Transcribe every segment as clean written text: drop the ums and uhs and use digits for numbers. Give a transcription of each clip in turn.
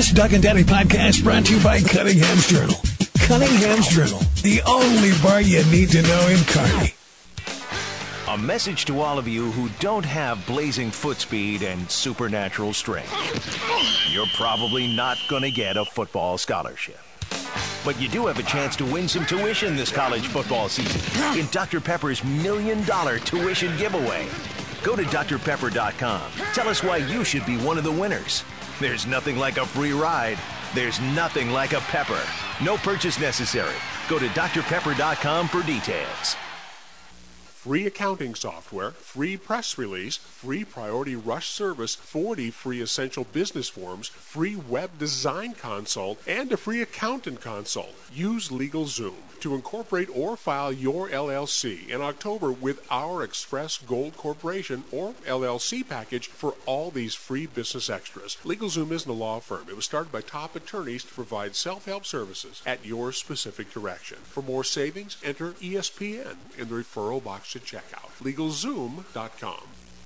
This Doug and Daddy podcast brought to you by Cunningham's Journal. Cunningham's Journal, the only bar you need to know in Kearney. A message to all of you who don't have blazing foot speed and supernatural strength. You're probably not going to get a football scholarship. But you do have a chance to win some tuition this college football season in Dr. Pepper's $1 million tuition giveaway. Go to drpepper.com. Tell us why you should be one of the winners. There's nothing like a free ride. There's nothing like a Pepper. No purchase necessary. Go to drpepper.com for details. Free accounting software, free press release, free priority rush service, 40 free essential business forms, free web design consult, and a free accountant consult. Use LegalZoom to incorporate or file your LLC in October with our Express Gold Corporation or LLC package for all these free business extras. LegalZoom isn't a law firm. It was started by top attorneys to provide self-help services at your specific direction. For more savings, enter ESPN in the referral box at checkout. LegalZoom.com.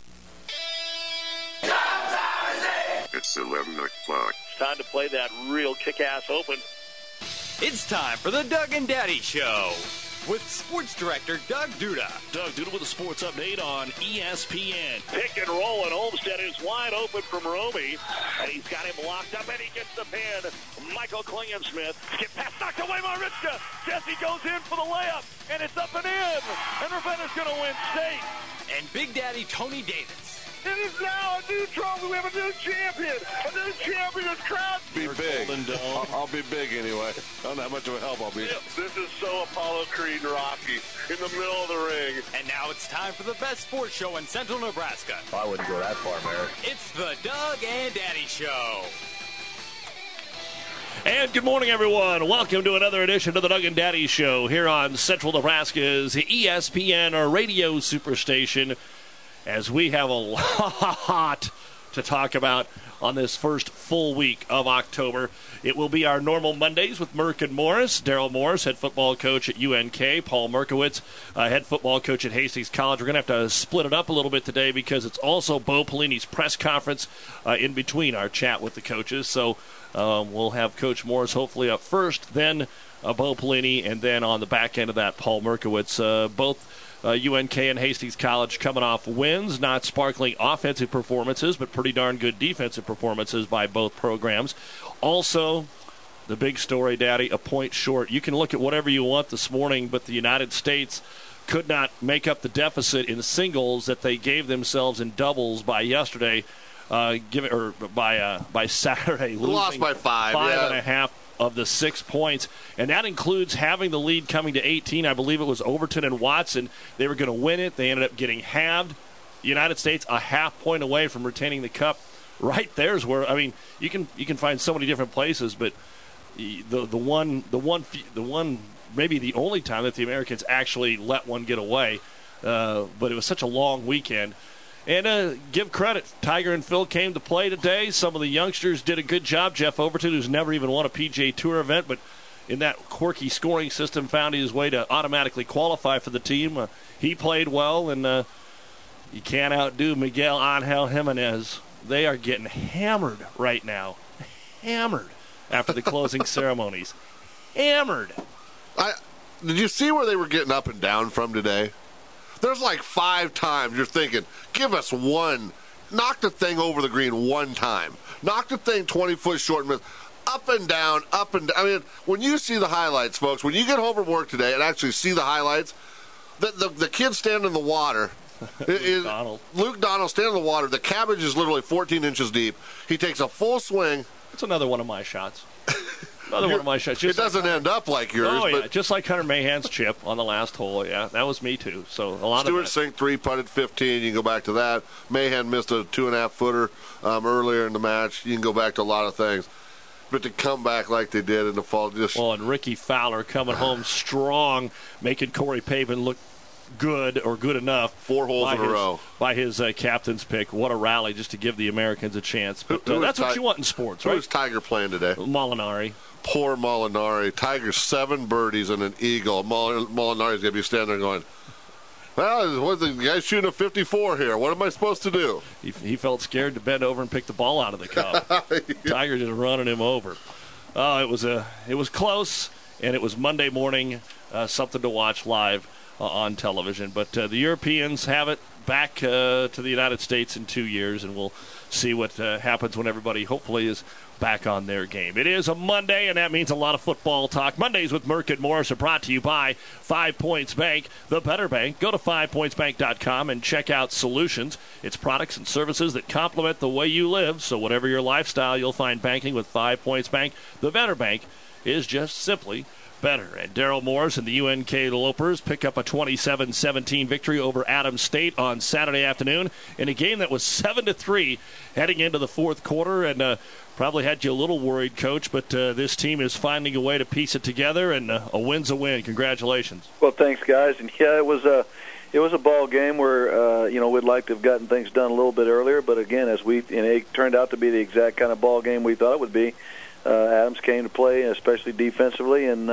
It's 11 o'clock. It's time to play that real kick-ass open. It's time for the Doug and Daddy Show with Sports Director Doug Duda. Doug Duda with a sports update on ESPN. Pick and roll, and Olmstead is wide open from Romy, and he's got him locked up, and he gets the pin. Michael Klingensmith, skip pass, knocked away Mariska. Jesse goes in for the layup, and it's up and in, and Ravenna's going to win state. And Big Daddy Tony Davis. It is now a new trophy. We have a new champion. A new champion is crowned. Be big. I'll be big anyway. I don't know how much of a help I'll be. This is so Apollo Creed and Rocky in the middle of the ring. And now it's time for the best sports show in Central Nebraska. I wouldn't go that far, Mayor. It's the Doug and Daddy Show. And good morning, everyone. Welcome to another edition of the Doug and Daddy Show here on Central Nebraska's ESPN radio superstation, as we have a lot to talk about on this first full week of October. It will be our normal Mondays with Merck and Morris. Daryl Morris, head football coach at UNK. Paul Merkowitz, head football coach at Hastings College. We're going to have to split it up a little bit today because it's also Bo Pelini's press conference in between our chat with the coaches. So we'll have Coach Morris hopefully up first, then Bo Pelini, and then on the back end of that, Paul Merkowitz. Both UNK and Hastings College coming off wins, not sparkling offensive performances, but pretty darn good defensive performances by both programs. Also, the big story, Daddy, a point short. You can look at whatever you want this morning, but the United States could not make up the deficit in singles that they gave themselves in doubles by yesterday, by Saturday. We lost by 5.5 of the 6 points, and that includes having the lead coming to 18. I believe it was Overton and Watson. They were going to win it. They ended up getting halved. The United States a half point away from retaining the cup. Right there's where, I mean, you can find so many different places, but the one maybe the only time that the Americans actually let one get away. But it was such a long weekend. And give credit, Tiger and Phil came to play today. Some of the youngsters did a good job. Jeff Overton, who's never even won a PGA Tour event, but in that quirky scoring system found his way to automatically qualify for the team. He played well, and you can't outdo Miguel Angel Jimenez. They are getting hammered right now. Hammered after the closing ceremonies. Hammered. Did you see where they were getting up and down from today? There's like 5 times you're thinking, give us one. Knock the thing over the green one time. Knock the thing 20 foot short and miss. Up and down, up and down. I mean, when you see the highlights, folks, when you get home from work today and actually see the highlights, the kid standing in the water, Luke Donald standing in the water, the cabbage is literally 14 inches deep. He takes a full swing. It's another one of my shots. Another one of my shots. It doesn't end up like yours. Oh, yeah, but just like Hunter Mahan's chip on the last hole. Yeah, that was me, too. So a lot Stewart of Sink 3-putted 15. You can go back to that. Mahan missed a 2.5-footer earlier in the match. You can go back to a lot of things. But to come back like they did in the fall, and Ricky Fowler coming home strong, making Corey Pavin look good or good enough. 4 holes in a row. By his captain's pick. What a rally just to give the Americans a chance. But that's what you want in sports, right? Who's Tiger playing today? Molinari. Poor Molinari. Tiger's 7 birdies and an eagle. Molinari's going to be standing there going, Well, what's the guy's shooting a 54 here? What am I supposed to do? He felt scared to bend over and pick the ball out of the cup. Tiger just running him over. It was close, and it was Monday morning, something to watch live on television. But the Europeans have it back to the United States in 2 years, and we'll see what happens when everybody hopefully is back on their game. It is a Monday, and that means a lot of football talk. Mondays with Merck and Morris are brought to you by 5 Points Bank, the better bank. Go to 5pointsbank.com and check out Solutions. It's products and services that complement the way you live. So whatever your lifestyle, you'll find banking with 5 Points Bank. The better bank is just simply better. And Daryl Morris and the UNK Lopers pick up a 27-17 victory over Adams State on Saturday afternoon in a game that was 7-3 heading into the fourth quarter, and probably had you a little worried, Coach, but this team is finding a way to piece it together, and a win's a win. Congratulations. Well, thanks, guys. And yeah, it was a ball game where we'd like to have gotten things done a little bit earlier, but again, it turned out to be the exact kind of ball game we thought it would be. Adams came to play, especially defensively, and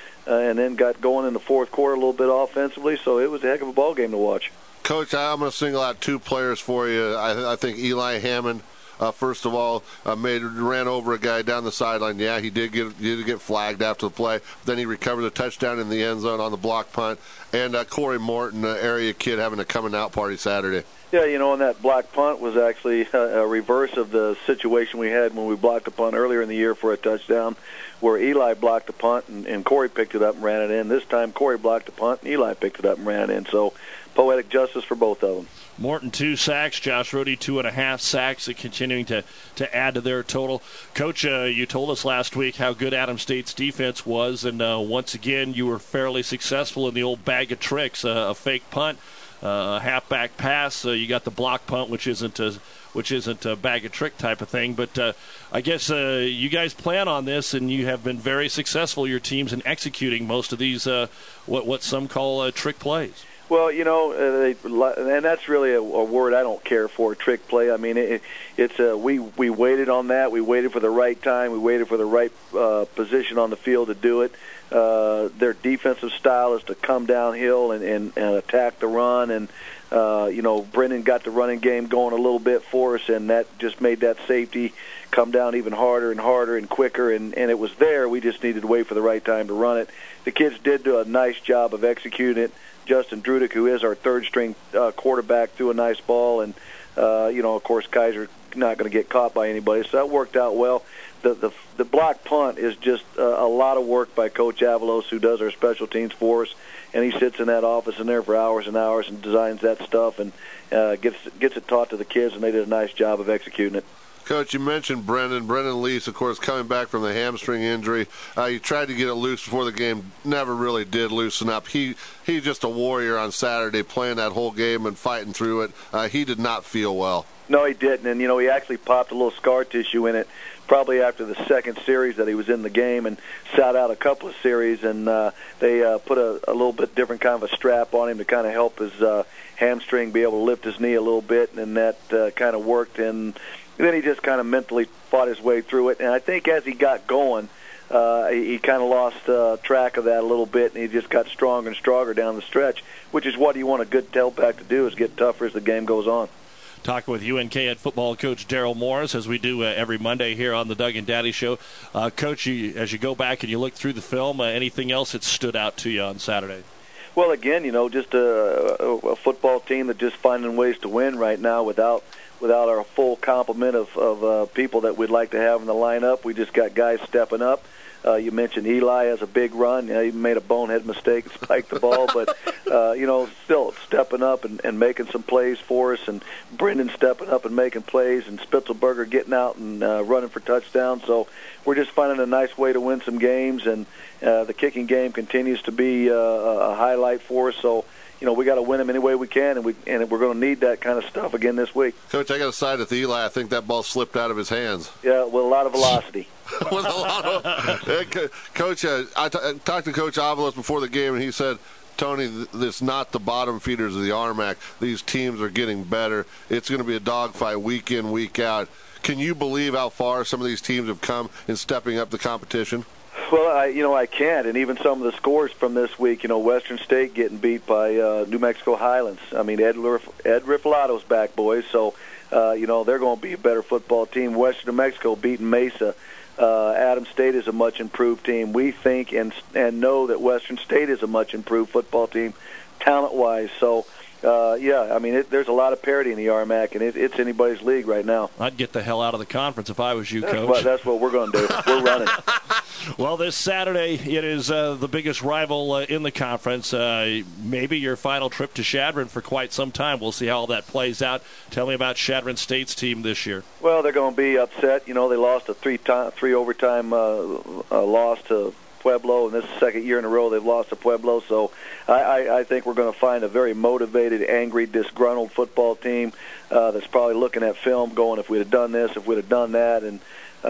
then got going in the fourth quarter a little bit offensively. So it was a heck of a ball game to watch. Coach, I'm going to single out 2 players for you. I think Eli Hammond, first of all, ran over a guy down the sideline. Yeah, he did get flagged after the play. Then he recovered a touchdown in the end zone on the block punt. And Corey Morton, area kid, having a coming out party Saturday. Yeah, and that block punt was actually a reverse of the situation we had when we blocked a punt earlier in the year for a touchdown, where Eli blocked the punt and Corey picked it up and ran it in. This time Corey blocked the punt and Eli picked it up and ran it in. So poetic justice for both of them. Morton 2 sacks, Josh Rohde 2.5 sacks, continuing to add to their total. Coach, you told us last week how good Adams State's defense was, and once again you were fairly successful in the old bag of tricks, a fake punt, a halfback pass. You got the block punt, which isn't a bag of trick type of thing. But I guess you guys plan on this, and you have been very successful, your teams, in executing most of these what some call trick plays. Well, and that's really a word I don't care for, trick play. I mean, we waited on that. We waited for the right time. We waited for the right position on the field to do it. Their defensive style is to come downhill and attack the run. And, Brendan got the running game going a little bit for us, and that just made that safety come down even harder and harder and quicker. And it was there. We just needed to wait for the right time to run it. The kids did do a nice job of executing it. Justin Drudick, who is our third-string quarterback, threw a nice ball. And, of course, Kaiser not going to get caught by anybody. So that worked out well. The block punt is just a lot of work by Coach Avalos, who does our special teams for us, and he sits in that office in there for hours and hours and designs that stuff and gets it taught to the kids, and they did a nice job of executing it. Coach, you mentioned Brendan Lease, of course, coming back from the hamstring injury. You tried to get it loose before the game, never really did loosen up. He's just a warrior on Saturday, playing that whole game and fighting through it. He did not feel well. No, he didn't, and he actually popped a little scar tissue in it probably after the second series that he was in the game, and sat out a couple of series, and they put a little bit different kind of a strap on him to kind of help his hamstring be able to lift his knee a little bit, and that kind of worked. And then he just kind of mentally fought his way through it, and I think as he got going, he kind of lost track of that a little bit, and he just got stronger and stronger down the stretch, which is what you want a good tailback to do, is get tougher as the game goes on. Talking with UNK head football coach Daryl Morris, as we do every Monday here on the Doug and Daddy Show. Coach, as you go back and you look through the film, anything else that stood out to you on Saturday? Well, again, just a football team that's just finding ways to win right now without our full complement of people that we'd like to have in the lineup. We just got guys stepping up. You mentioned Eli has a big run. He made a bonehead mistake and spiked the ball, but still stepping up and making some plays for us, and Brendan stepping up and making plays, and Spitzelberger getting out and running for touchdowns. So we're just finding a nice way to win some games, and the kicking game continues to be a highlight for us. So we got to win them any way we can, and we're going to need that kind of stuff again this week. Coach, I got to side with Eli. I think that ball slipped out of his hands. Yeah, with a lot of velocity. With a lot of Coach, I talked to Coach Avalos before the game, and he said, Tony, it's not the bottom feeders of the RMAC. These teams are getting better. It's going to be a dogfight week in, week out. Can you believe how far some of these teams have come in stepping up the competition? Well, I can't, and even some of the scores from this week. Western State getting beat by New Mexico Highlands. I mean, Ed Rifalato's back, boys. So, they're going to be a better football team. Western New Mexico beating Mesa. Adams State is a much improved team. We think and know that Western State is a much improved football team, talent-wise. So. There's a lot of parity in the RMAC, and it's anybody's league right now. I'd get the hell out of the conference if I was you, Coach. That's what we're going to do. We're running. Well, this Saturday, it is the biggest rival in the conference. Maybe your final trip to Chadron for quite some time. We'll see how all that plays out. Tell me about Chadron State's team this year. Well, they're going to be upset. They lost a three overtime loss to Pueblo, and this is the second year in a row they've lost to Pueblo. So I think we're going to find a very motivated, angry, disgruntled football team that's probably looking at film going, if we'd have done this, if we'd have done that. And,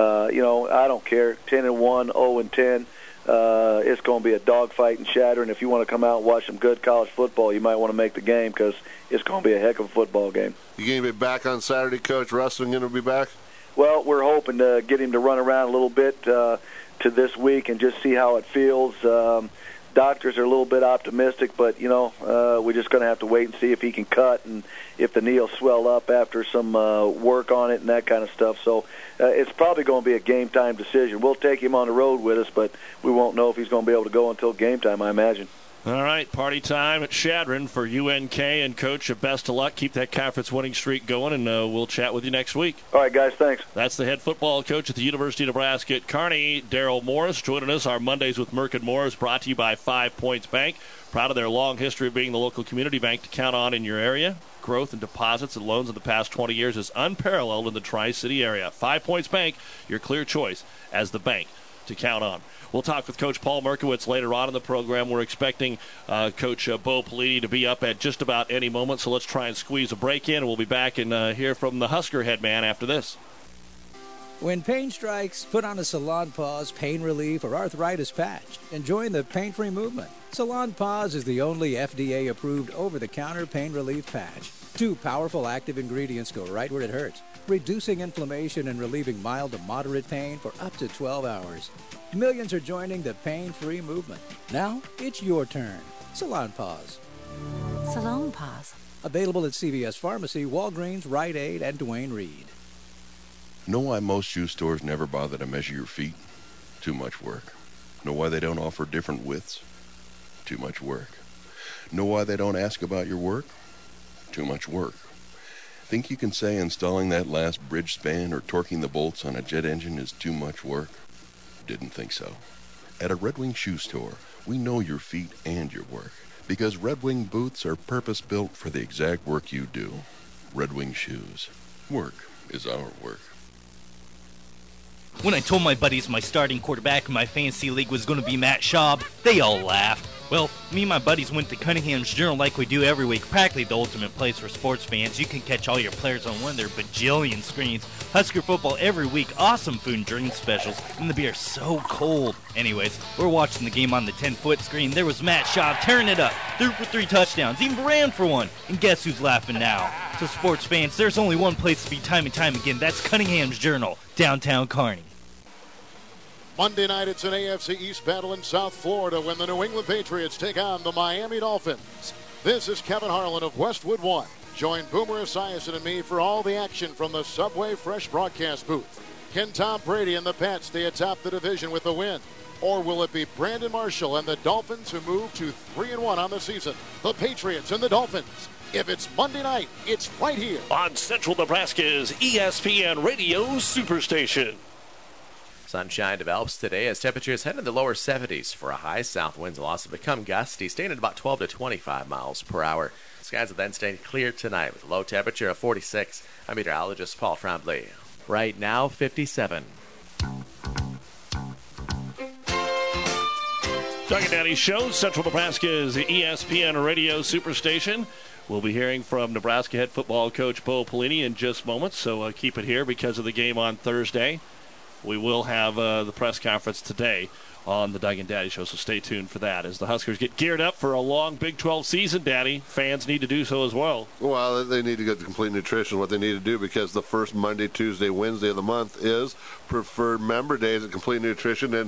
I don't care, 10-1, 0-10. It's going to be a dogfight in Chadron. If you want to come out and watch some good college football, you might want to make the game because it's going to be a heck of a football game. You going to be back on Saturday, Coach? Rustin going to be back? Well, we're hoping to get him to run around a little bit to this week and just see how it feels. Doctors are a little bit optimistic, but, we're just going to have to wait and see if he can cut and if the knee will swell up after some work on it and that kind of stuff. So it's probably going to be a game-time decision. We'll take him on the road with us, but we won't know if he's going to be able to go until game time, I imagine. All right, party time at Chadron for UNK, and Coach, best of luck. Keep that conference winning streak going, and we'll chat with you next week. All right, guys, thanks. That's the head football coach at the University of Nebraska at Kearney, Daryl Morris, joining us. Our Mondays with Merck and Morris brought to you by 5 Points Bank. Proud of their long history of being the local community bank to count on in your area. Growth in deposits and loans in the past 20 years is unparalleled in the Tri-City area. 5 Points Bank, your clear choice as the bank to count on. We'll talk with Coach Paul Merkowitz later on in the program. We're expecting Coach Bo Pelini to be up at just about any moment, so let's try and squeeze a break in. We'll be back and hear from the Husker head man after this. When pain strikes, put on a Salon Pause pain relief or arthritis patch and join the pain-free movement. Salon Pause is the only FDA-approved over-the-counter pain relief patch. 2 powerful active ingredients go right where it hurts, reducing inflammation and relieving mild to moderate pain for up to 12 hours. Millions are joining the pain-free movement. Now, it's your turn. Salon Pause. Salon Pause. Available at CVS Pharmacy, Walgreens, Rite Aid, and Duane Reade. Know why most shoe stores never bother to measure your feet? Too much work. Know why they don't offer different widths? Too much work. Know why they don't ask about your work? Too much work. Think you can say installing that last bridge span or torquing the bolts on a jet engine is too much work? Didn't think so. At a Red Wing shoe store, we know your feet and your work because Red Wing boots are purpose-built for the exact work you do. Red Wing shoes. Work is our work. When I told my buddies my starting quarterback in my fantasy league was going to be Matt Schaub, they all laughed. Well, me and my buddies went to Cunningham's Journal like we do every week, practically the ultimate place for sports fans. You can catch all your players on one of their bajillion screens. Husker football every week, awesome food and drink specials, and the beer's so cold. Anyways, we're watching the game on the 10-foot screen. There was Matt Schaub tearing it up, threw for 3 touchdowns, even ran for 1. And guess who's laughing now? So sports fans, there's only one place to be time and time again. That's Cunningham's Journal, downtown Kearney. Monday night, it's an AFC East battle in South Florida when the New England Patriots take on the Miami Dolphins. This is Kevin Harlan of Westwood One. Join Boomer Esiason and me for all the action from the Subway Fresh broadcast booth. Can Tom Brady and the Pats stay atop the division with a win? Or will it be Brandon Marshall and the Dolphins who move to 3-1 on the season? The Patriots and the Dolphins. If it's Monday night, it's right here on Central Nebraska's ESPN Radio Superstation. Sunshine develops today as temperatures head in the lower 70s for a high. South winds will also become gusty, staying at about 12 to 25 miles per hour. Skies will then stay clear tonight with a low temperature of 46. I'm meteorologist Paul Frombley. Right now, 57. Doug and Daddy Show, Central Nebraska's ESPN Radio Superstation. We'll be hearing from Nebraska head football coach Bo Pelini in just moments, so keep it here because of the game on Thursday. We will have the press conference today on the Doug and Daddy Show, so stay tuned for that. As the Huskers get geared up for a long Big 12 season, Daddy, fans need to do so as well. Well, they need to get the complete nutrition, what they need to do, because the first Monday, Tuesday, Wednesday of the month is preferred member days at Complete Nutrition, and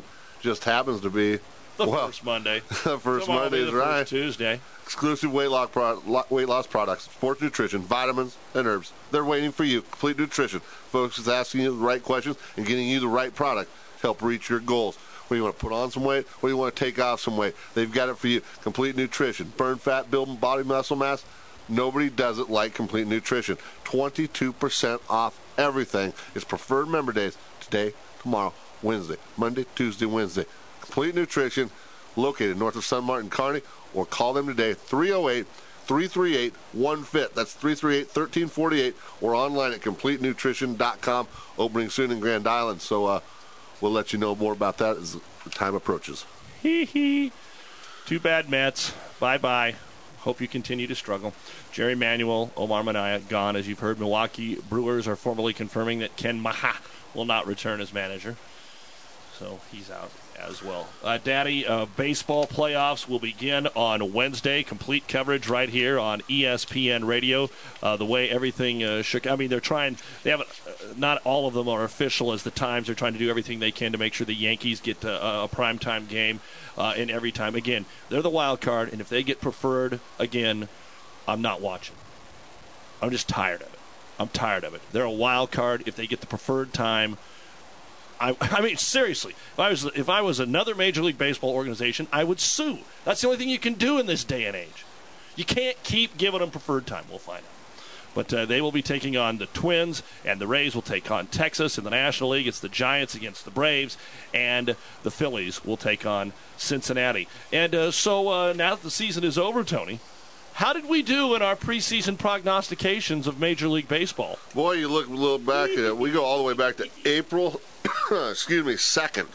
just happens to be the first Monday. The first Monday is right. First Tuesday. Exclusive weight loss products, sports nutrition, vitamins, and herbs. They're waiting for you. Complete Nutrition. Folks is asking you the right questions and getting you the right product to help reach your goals. Whether you want to put on some weight, whether you want to take off some weight, they've got it for you. Complete Nutrition. Burn fat, build body muscle mass. Nobody does it like Complete Nutrition. 22% off everything. It's preferred member days today, tomorrow, Wednesday, Monday, Tuesday, Wednesday. Complete Nutrition, located north of Sun Martin Kearney, or call them today, 308-338-1FIT. That's 338-1348, or online at CompleteNutrition.com, opening soon in Grand Island. So we'll let you know more about that as the time approaches. Too bad, Mets. Bye-bye. Hope you continue to struggle. Jerry Manuel, Omar Minaya, gone. As you've heard, Milwaukee Brewers are formally confirming that Ken Maha will not return as manager. So he's out as well. Daddy, baseball playoffs will begin on Wednesday. Complete coverage right here on ESPN Radio. The way everything shook. I mean, they're trying. They haven't. Not all of them are official as the times. They're trying to do everything they can to make sure the Yankees get a primetime game in every time. Again, they're the wild card, and if they get preferred again, I'm not watching. I'm just tired of it. I'm tired of it. They're a wild card. If they get the preferred time. I mean, seriously, if I was another Major League Baseball organization, I would sue. That's the only thing you can do in this day and age. You can't keep giving them preferred time. We'll find out. But they will be taking on the Twins, and the Rays will take on Texas. In the National League, it's the Giants against the Braves, and the Phillies will take on Cincinnati. And so now that the season is over, Tony, how did we do in our preseason prognostications of Major League Baseball? Boy, you look a little back at it. We go all the way back to April 2nd.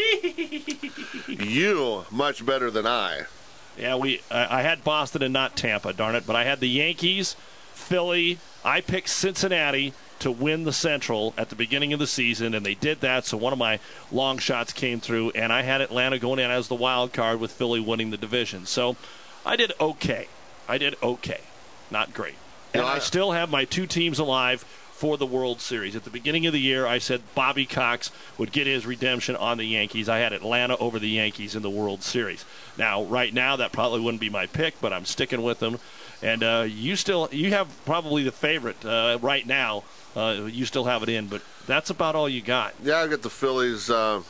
You much better than I. Yeah, I had Boston and not Tampa, darn it. But I had the Yankees, Philly. I picked Cincinnati to win the Central at the beginning of the season, and they did that. So one of my long shots came through, and I had Atlanta going in as the wild card with Philly winning the division. So I did okay. Not great. And I still have my two teams alive for the World Series. At the beginning of the year, I said Bobby Cox would get his redemption on the Yankees. I had Atlanta over the Yankees in the World Series. Now, right now, that probably wouldn't be my pick, but I'm sticking with them. And you have probably the favorite right now. You still have it in, but that's about all you got. Yeah, I got the Phillies. I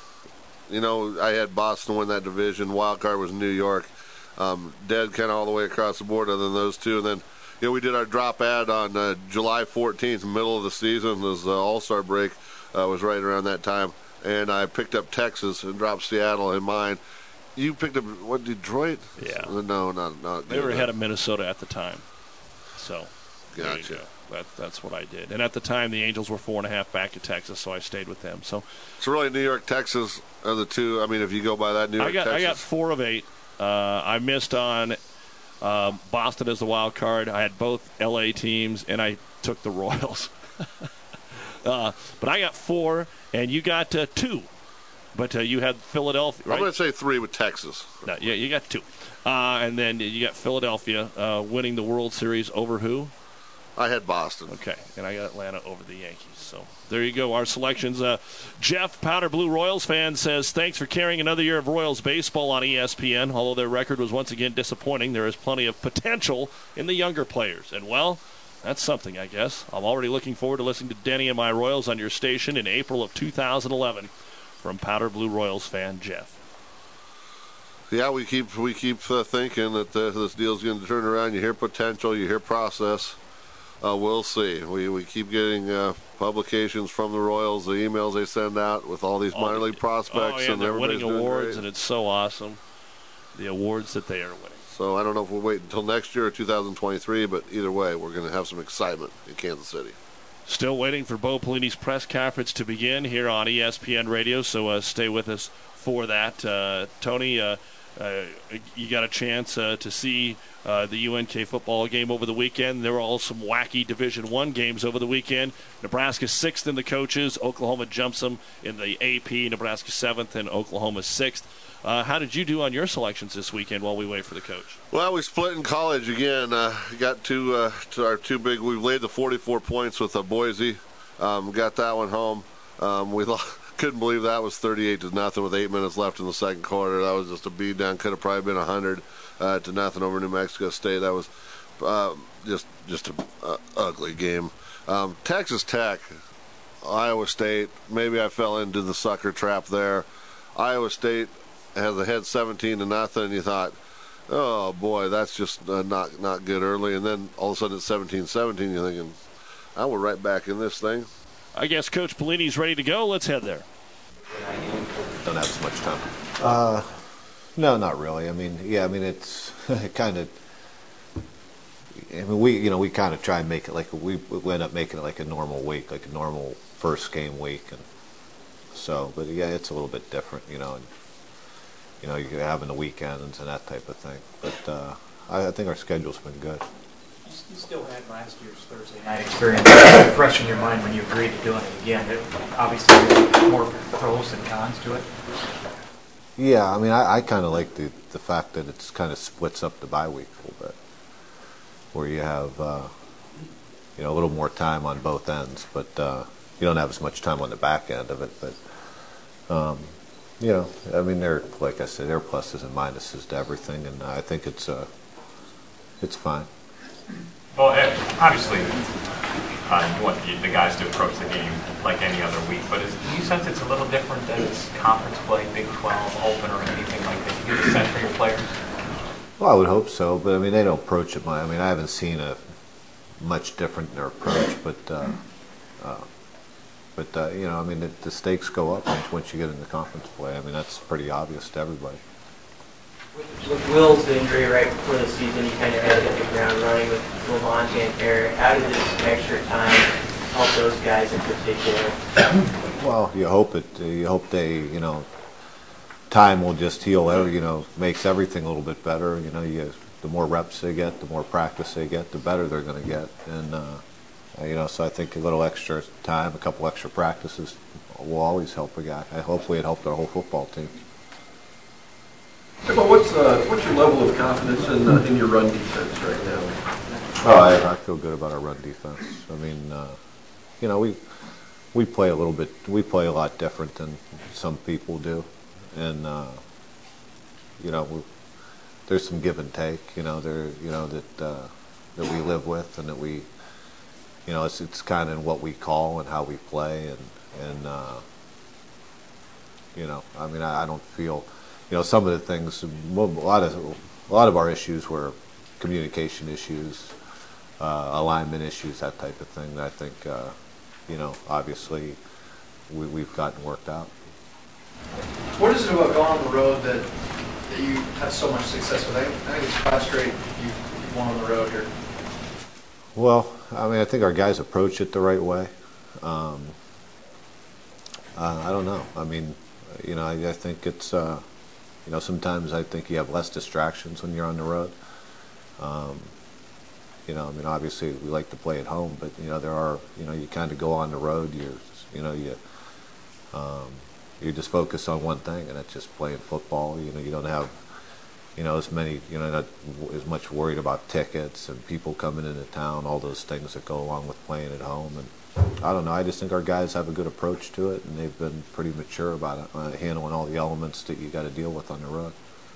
had Boston win that division. Wild card was New York. Dead kind of all the way across the board other than those two. And then, we did our drop ad on July 14th, middle of the season. As the All-Star break was right around that time. And I picked up Texas and dropped Seattle in mine. You picked up, Detroit? Yeah. No, not They were ahead of Minnesota at the time. So, gotcha. That's what I did. And at the time, the Angels were 4.5 back to Texas, so I stayed with them. So really, New York, Texas are the two. I mean, if you go by that, New York, Texas. I got 4 of 8. I missed on Boston as the wild card. I had both L.A. teams, and I took the Royals. But I got 4, and you got 2. But you had Philadelphia, right? I'm going to say 3 with Texas. No, yeah, you got 2. And then you got Philadelphia winning the World Series over who? I had Boston. Okay, and I got Atlanta over the Yankees. So there you go, our selections. Jeff, Powder Blue Royals fan, says, thanks for carrying another year of Royals baseball on ESPN. Although their record was once again disappointing, there is plenty of potential in the younger players. And, well, that's something, I guess. I'm already looking forward to listening to Denny and my Royals on your station in April of 2011. From Powder Blue Royals fan Jeff. Yeah, we keep thinking that this deal's going to turn around. You hear potential, you hear process. We'll see. We keep getting publications from the Royals, the emails they send out with all these minor league prospects. And they're winning awards, and it's so awesome, the awards that they are winning. So I don't know if we'll wait until next year or 2023, but either way, we're going to have some excitement in Kansas City. Still waiting for Bo Pelini's press conference to begin here on ESPN Radio, so stay with us for that. Tony, you got a chance to see the UNK football game over the weekend. There were all some wacky Division I games over the weekend. Nebraska 6th in the coaches. Oklahoma jumps them in the AP. Nebraska 7th and Oklahoma 6th. How did you do on your selections this weekend while we wait for the coach? Well, we split in college again. Got to our 2 big. We laid the 44 points with Boise. Got that one home. Couldn't believe that was 38-0 with 8 minutes left in the second quarter. That was just a beat down. Could have probably been 100-0 over New Mexico State. That was just an ugly game. Texas Tech, Iowa State. Maybe I fell into the sucker trap there. Iowa State has a head 17-0, and you thought, oh boy, that's just not good early. And then all of a sudden it's 17-17. You're thinking, we're right back in this thing. I guess Coach Pelini's ready to go. Let's head there. Don't have as much time. No, not really. I mean, it's kind of. I mean, we kind of try and make it like we end up making it like a normal week, like a normal first game week, and so. But yeah, it's a little bit different, and you're having the weekends and that type of thing. But I think our schedule's been good. You still had last year's Thursday night experience fresh in your mind when you agreed to doing it again. Obviously, there's more pros and cons to it. Yeah, I mean, I kind of like the fact that it's kind of splits up the bye week a little bit, where you have a little more time on both ends, but you don't have as much time on the back end of it. But I mean, like I said, there are pluses and minuses to everything, and I think it's fine. Well, obviously, you want the guys to approach the game like any other week, but do you sense it's a little different that it's conference play, Big 12, Open, or anything like that? You get a sense for your players? Well, I would hope so, but I mean, they don't approach it much. I mean, I haven't seen a much different in their approach, but I mean, the stakes go up once you get into conference play. I mean, that's pretty obvious to everybody. With Will's injury right before the season, you kind of had to hit the ground running with Lamont and Eric. How did this extra time help those guys in particular? Well, you hope they, time will just heal. Makes everything a little bit better. The more reps they get, the more practice they get, the better they're going to get. And so I think a little extra time, a couple extra practices, will always help a guy. Hopefully, it helped our whole football team. But what's your level of confidence in your run defense right now? Oh, I feel good about our run defense. I mean, we play a little bit. We play a lot different than some people do, and there's some give and take. That we live with, and that we, it's kind of what we call and how we play, and I mean, I don't feel. Some of the things, a lot of our issues were communication issues, alignment issues, that type of thing. That I think, obviously, we've gotten worked out. What is it about going on the road that you had so much success with? I think it's 5 straight you've won on the road here. Well, I mean, I think our guys approach it the right way. I don't know. I mean, I think it's. Sometimes I think you have less distractions when you're on the road. I mean, obviously we like to play at home, but there are, you kind of go on the road. You just focus on one thing, and that's just playing football. You don't have, as many, not as much worried about tickets and people coming into town, all those things that go along with playing at home. And I don't know. I just think our guys have a good approach to it, and they've been pretty mature about it, handling all the elements that you got to deal with on the road.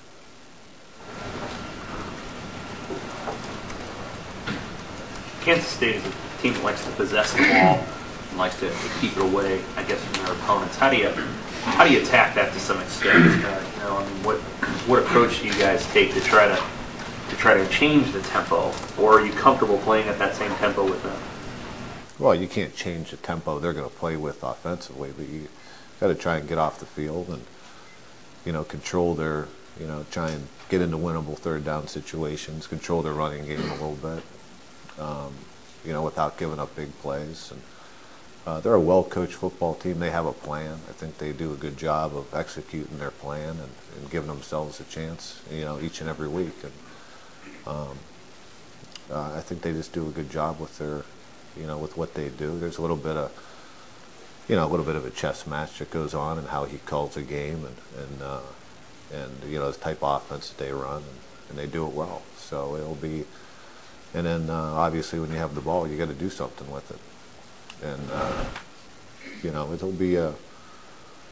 Kansas State is a team that likes to possess the ball and likes to keep it away, I guess, from their opponents. How do you attack that to some extent? I mean, what approach do you guys take to try to change the tempo, or are you comfortable playing at that same tempo with them? Well, you can't change the tempo they're going to play with offensively, but you got to try and get off the field and, control their, try and get into winnable third down situations, control their running game a little bit, without giving up big plays. And they're a well-coached football team. They have a plan. I think they do a good job of executing their plan and giving themselves a chance, each and every week. And I think they just do a good job with their. With what they do. There's a little bit of a chess match that goes on and how he calls a game and the type of offense that they run and they do it well. So it'll be, and then obviously when you have the ball, you got to do something with it. And it'll be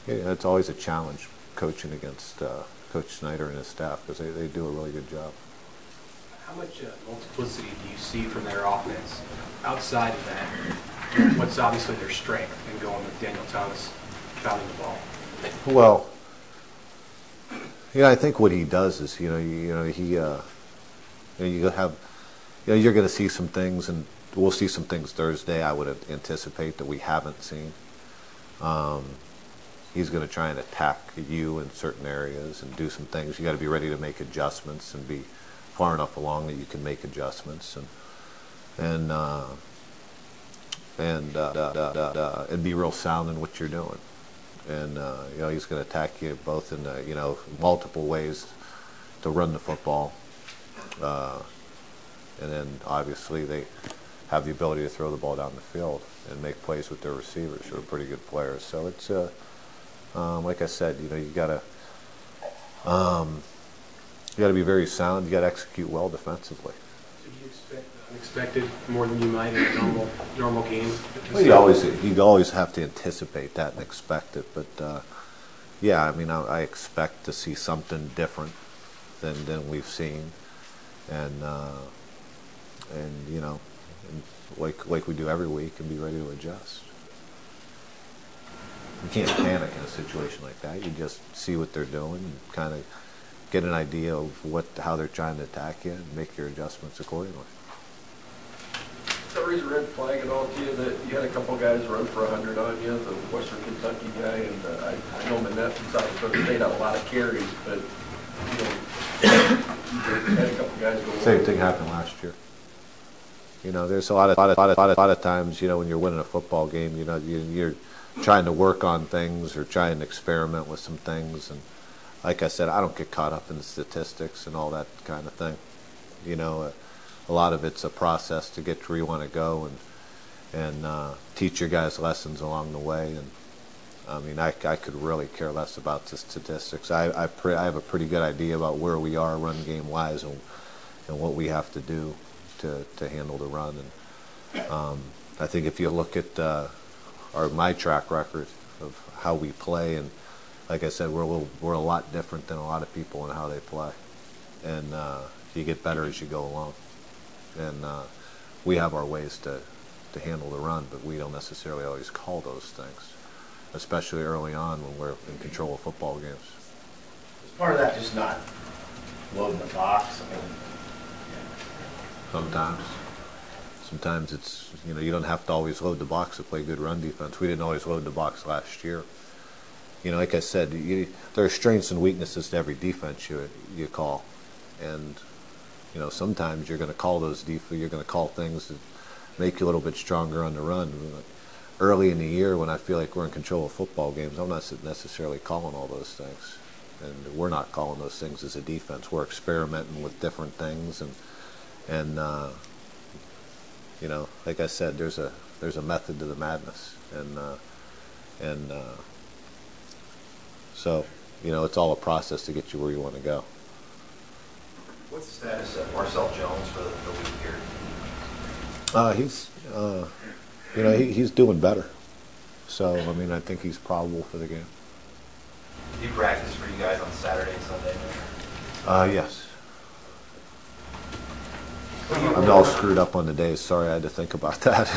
it's always a challenge coaching against Coach Snyder and his staff because they do a really good job. How much multiplicity do you see from their offense outside of that? What's obviously their strength in going with Daniel Thomas pounding the ball? Well, I think what he does is, you have, you're going to see some things, and we'll see some things Thursday. I would anticipate that we haven't seen. He's going to try and attack you in certain areas and do some things. You got to be ready to make adjustments and be far enough along that you can make adjustments and be real sound in what you're doing. And he's going to attack you both in multiple ways to run the football, and then obviously they have the ability to throw the ball down the field and make plays with their receivers who are pretty good players. So it's like I said, you got to be very sound. You got to execute well defensively. Do you expect unexpected more than you might in a normal game? Well, you always have to anticipate that and expect it. But I I expect to see something different than we've seen, and like we do every week, and be ready to adjust. You can't panic in a situation like that. You just see what they're doing and kind of get an idea of how they're trying to attack you and make your adjustments accordingly. Does that raise a red flag at all to you that you had a couple guys run for 100 on you, the Western Kentucky guy, and I know Manette from South Dakota State had a lot of carries, but you had a couple guys go. Same thing happened last year. There's a lot of times, when you're winning a football game, you're trying to work on things or trying to experiment with some things. And like I said, I don't get caught up in the statistics and all that kind of thing. A lot of it's a process to get to where you want to go and teach your guys lessons along the way. And I could really care less about the statistics. I have a pretty good idea about where we are run game wise and what we have to do to handle the run. And I think if you look at my track record of how we play, and like I said, we're a lot different than a lot of people in how they play, and you get better as you go along. And we have our ways to handle the run, but we don't necessarily always call those things, especially early on when we're in control of football games. Is part of that just not loading the box? Sometimes it's, you don't have to always load the box to play good run defense. We didn't always load the box last year. Like I said, there are strengths and weaknesses to every defense you call. And, sometimes you're going to call you're going to call things that make you a little bit stronger on the run. Early in the year when I feel like we're in control of football games, I'm not necessarily calling all those things. And we're not calling those things as a defense. We're experimenting with different things and like I said, there's a method to the madness, so it's all a process to get you where you want to go. What's the status of Marcel Jones for the week here? He's doing better. So I think he's probable for the game. Did he practice for you guys on Saturday and Sunday? Yes. I'm all screwed up on the days. Sorry, I had to think about that.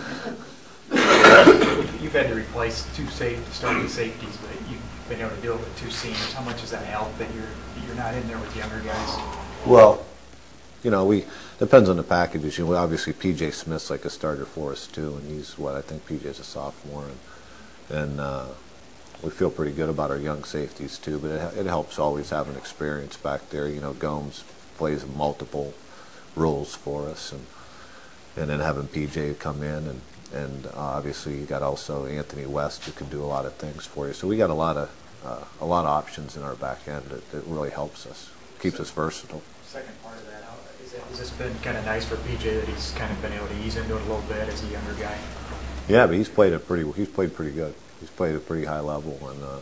You've had to replace two starting safeties, but you've been able to do it with two seniors. How much does that help that you're not in there with younger guys? Well, depends on the packages. Obviously PJ Smith's like a starter for us too, and I think PJ's a sophomore, and we feel pretty good about our young safeties too. But it helps always having experience back there. Gomes plays multiple roles for us, and then having PJ come in, and obviously you got also Anthony West who can do a lot of things for you. So we got a lot of options in our back end that really helps us, keeps us versatile. Second part of that, has this been kind of nice for PJ that he's kind of been able to ease into it a little bit as a younger guy? Yeah, but he's played pretty good. He's played at a pretty high level,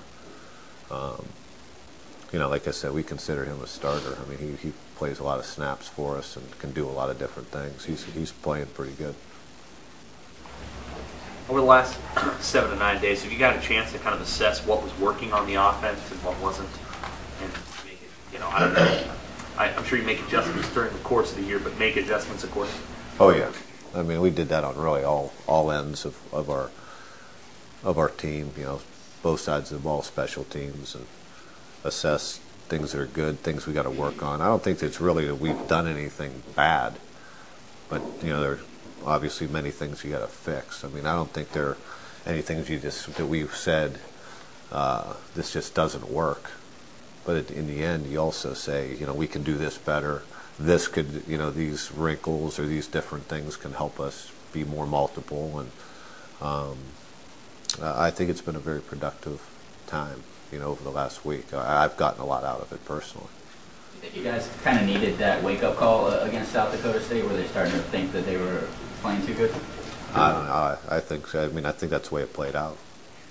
and like I said, we consider him a starter. He plays a lot of snaps for us and can do a lot of different things. He's playing pretty good. over the last 7 to 9 days, have you got a chance to kind of assess what was working on the offense and what wasn't, and make it, I don't know. I'm sure you make adjustments during the course of the year, but make adjustments, of course. Oh yeah, I mean we did that on really all ends of our team. Both sides of the ball, special teams, and assess things that are good, things we got to work on. I don't think it's really that we've done anything bad, but there are obviously many things you got to fix. I mean, I don't think there are any things that we've said this just doesn't work. But in the end, you also say, we can do this better. This could, these wrinkles or these different things can help us be more multiple. And I think it's been a very productive time, over the last week. I've gotten a lot out of it personally. You think you guys kind of needed that wake-up call against South Dakota State? Were they starting to think that they were playing too good? I don't know. I think so. I mean, I think that's the way it played out.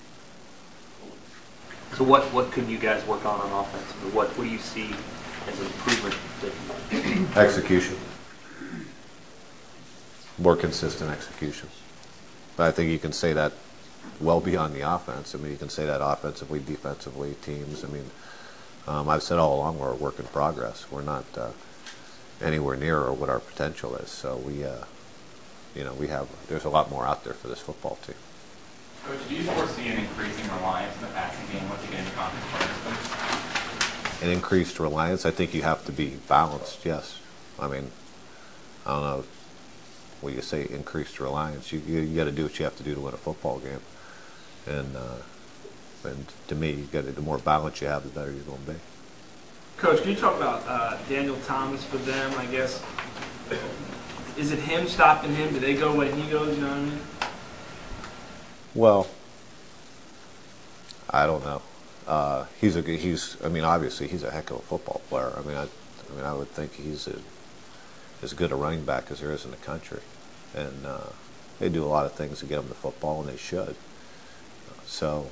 So what could you guys work on offense? What do you see as an improvement? Execution. More consistent execution. But I think you can say that well beyond the offense. I mean, you can say that offensively, defensively, teams. I mean, I've said all along we're a work in progress. We're not anywhere near what our potential is. So there's a lot more out there for this football team. Coach, do you foresee an increasing reliance in the passing game once you get into conference play? An increased reliance? I think you have to be balanced, yes. I mean, I don't know what you say, increased reliance. You got to do what you have to do to win a football game. And to me, the more balance you have, the better you're going to be. Coach, can you talk about Daniel Thomas for them, I guess? Is it him stopping him? Do they go when he goes, you know what I mean? Well, I don't know. Obviously he's a heck of a football player. I would think he's as good a running back as there is in the country. And they do a lot of things to get him the football, and they should. So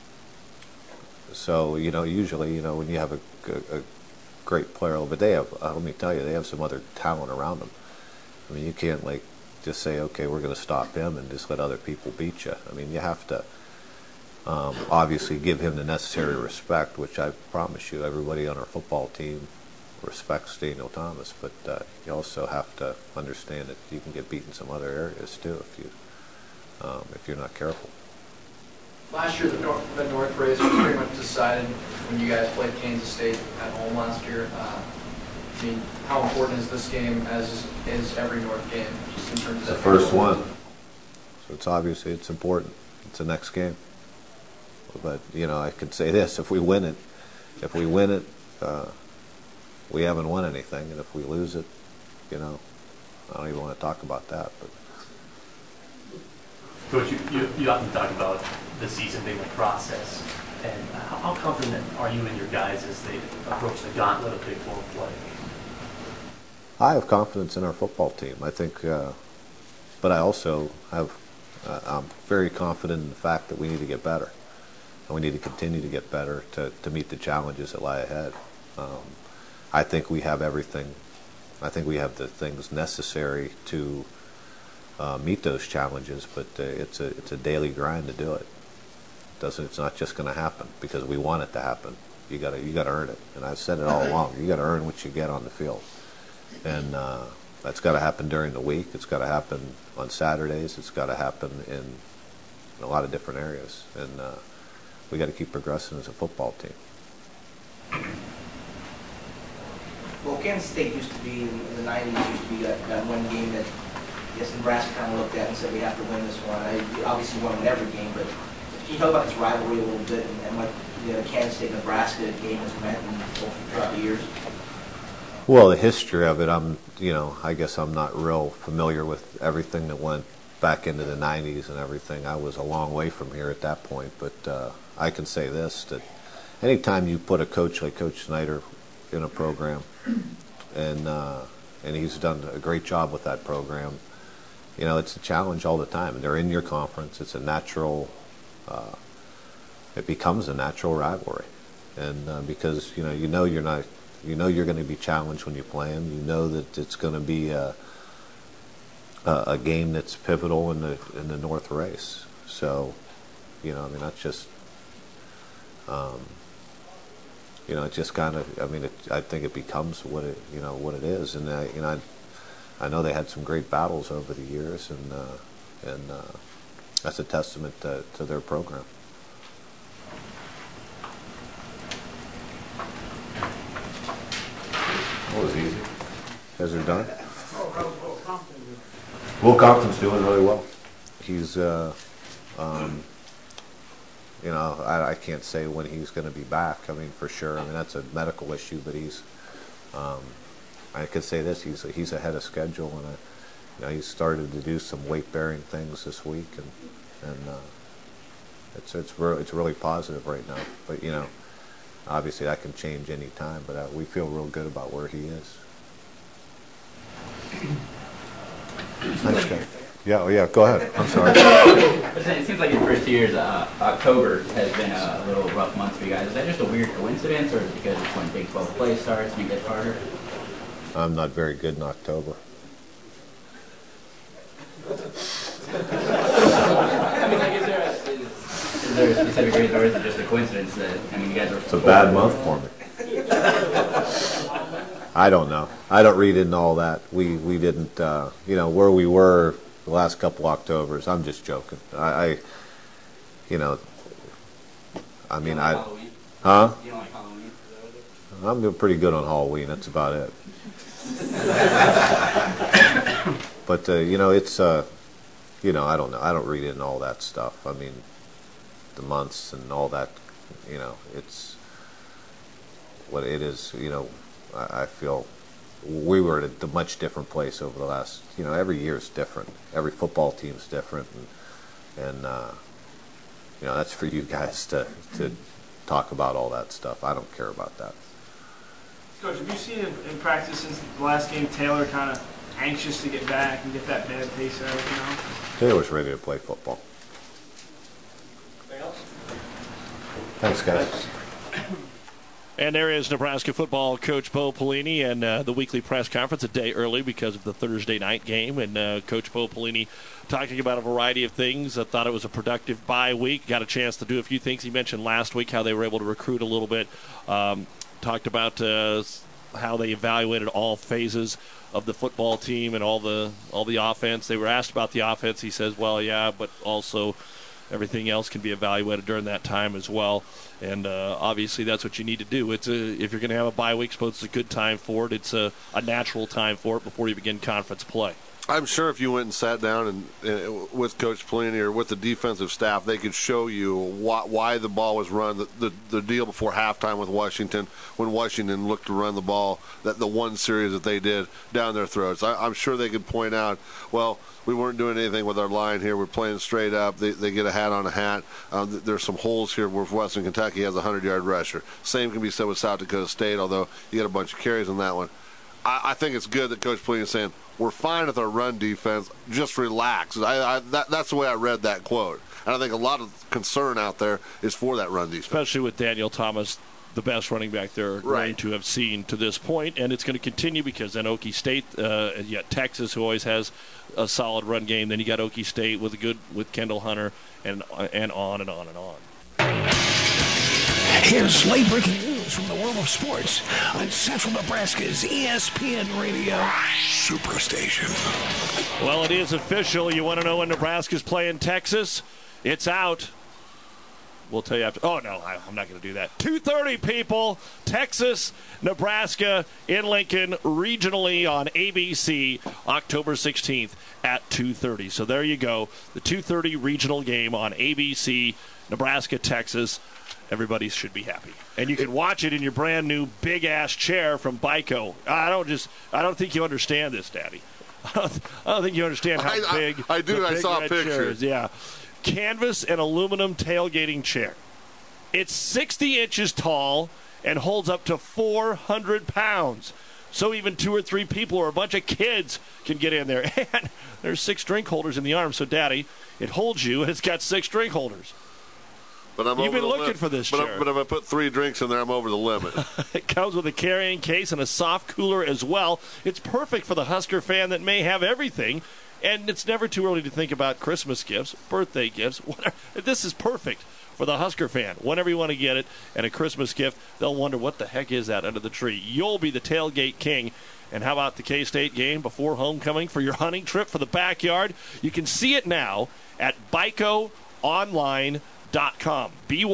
usually, when you have a great player, but they have, let me tell you, they have some other talent around them. I mean, you can't just say, okay, we're going to stop him and just let other people beat you. I mean, you have to obviously give him the necessary respect, which I promise you, everybody on our football team respects Daniel Thomas. But you also have to understand that you can get beat in some other areas too if you're not careful. Last year, the North race was pretty much decided when you guys played Kansas State at home last year. I mean, how important is this game as is every North game, just in terms of the first one? So it's obviously it's important. It's the next game. But I could say this: if we win it, we haven't won anything, and if we lose it, I don't even want to talk about that. But Coach, you often talk about the season being a process, and how confident are you in your guys as they approach the gauntlet of Big 12 play? I have confidence in our football team. I think, but I also have. I'm very confident in the fact that we need to get better, and we need to continue to get better to meet the challenges that lie ahead. I think we have everything. I think we have the things necessary to meet those challenges, but it's a daily grind to do it. It's not just going to happen because we want it to happen. You got to earn it, and I've said it all along. You got to earn what you get on the field, and that's got to happen during the week. It's got to happen on Saturdays. It's got to happen in a lot of different areas, and we got to keep progressing as a football team. Well, Kansas State used to be, in the 90s, used to be that one game that I guess Nebraska kind of looked at and said, we have to win this one. Obviously, you want to win every game, but can you talk about this rivalry a little bit and what the Kansas State-Nebraska game has meant throughout the years? Well, the history of it, I guess I'm not real familiar with everything that went back into the 90s and everything. I was a long way from here at that point, but I can say this, that anytime you put a coach like Coach Snyder in a program, and he's done a great job with that program, it's a challenge all the time. They're in your conference. It's a natural, it becomes a natural rivalry. And because, you're going to be challenged when you play them. You know that it's going to be a game that's pivotal in the North race. So, that's just, it just kind of, I think it becomes what it is. And, I know they had some great battles over the years, and that's a testament to their program. That was easy. You guys are done? Will Compton's doing really well. He's, I can't say when he's going to be back. For sure. That's a medical issue, but he's, I could say this: he's ahead of schedule, and he's started to do some weight-bearing things this week, and it's really positive right now. But obviously that can change any time. But we feel real good about where he is. Thanks, guys. Yeah, go ahead. I'm sorry. It seems like your first 2 years, October has been a little rough month for you guys. Is that just a weird coincidence, or is it because it's when Big 12 play starts and it gets harder? I'm not very good in October. Is there a specific reason, or is it just a coincidence that, you guys are... It's a bad month for me. I don't know. I don't read into all that. We didn't, where we were the last couple Octobers. I'm just joking. Huh? You don't like Halloween? I'm doing pretty good on Halloween. That's about it. But, it's, I don't know. I don't read into all that stuff. The months and all that, it's what it is. I feel we were at a much different place over the last, every year is different. Every football team's different. And that's for you guys to talk about all that stuff. I don't care about that. Coach, have you seen in practice since the last game Taylor kind of anxious to get back and get that bad pace out, Taylor's ready to play football. Anything else? Thanks, guys. And there is Nebraska football coach Bo Pelini, and the weekly press conference a day early because of the Thursday night game. And Coach Bo Pelini talking about a variety of things. I thought it was a productive bye week. Got a chance to do a few things. He mentioned last week how they were able to recruit a little bit. Talked about how they evaluated all phases of the football team and all the offense. They were asked about the offense. He says, well, yeah, but also everything else can be evaluated during that time as well. And obviously that's what you need to do. If you're going to have a bye week, suppose it's a good time for it. It's a natural time for it before you begin conference play. I'm sure if you went and sat down and with Coach Pelini or with the defensive staff, they could show you why the ball was run. The deal before halftime with Washington, when Washington looked to run the ball, that the one series that they did down their throats. I'm sure they could point out, well, we weren't doing anything with our line here. We're playing straight up. They get a hat on a hat. There's some holes here where Western Kentucky has a 100-yard rusher. Same can be said with South Dakota State, although you get a bunch of carries on that one. I think it's good that Coach Pelini is saying, we're fine with our run defense, just relax. That's the way I read that quote. And I think a lot of concern out there is for that run defense. Especially with Daniel Thomas, the best running back they're going to have seen to this point. And it's going to continue because then Okie State, you got Texas, who always has a solid run game. Then you got Okie State with Kendall Hunter, and on and on and on. Here's late-breaking news from the world of sports on Central Nebraska's ESPN Radio Superstation. Well, it is official. You want to know when Nebraska's playing Texas? It's out. We'll tell you after. Oh, no, I'm not going to do that. 2:30, people. Texas, Nebraska in Lincoln regionally on ABC October 16th at 2:30. So there you go. The 2:30 regional game on ABC, Nebraska, Texas. Everybody should be happy. And you can watch it in your brand new big-ass chair from Byco. I don't think you understand this, Daddy. I don't think you understand how big I do. the I big saw red pictures. chair is. Yeah. Canvas and aluminum tailgating chair. It's 60 inches tall and holds up to 400 pounds. So even 2 or 3 people or a bunch of kids can get in there. And there's 6 drink holders in the arm. So, Daddy, it holds you, and it's got 6 drink holders. But You've been looking for this chair. But if I put 3 drinks in there, I'm over the limit. It comes with a carrying case and a soft cooler as well. It's perfect for the Husker fan that may have everything And it's never too early to think about Christmas gifts, birthday gifts, whatever. This is perfect for the Husker fan. Whenever you want to get it and a Christmas gift, they'll wonder what the heck is that under the tree. You'll be the tailgate king. And how about the K-State game before homecoming for your hunting trip for the backyard? You can see it now at BycoOnline.com.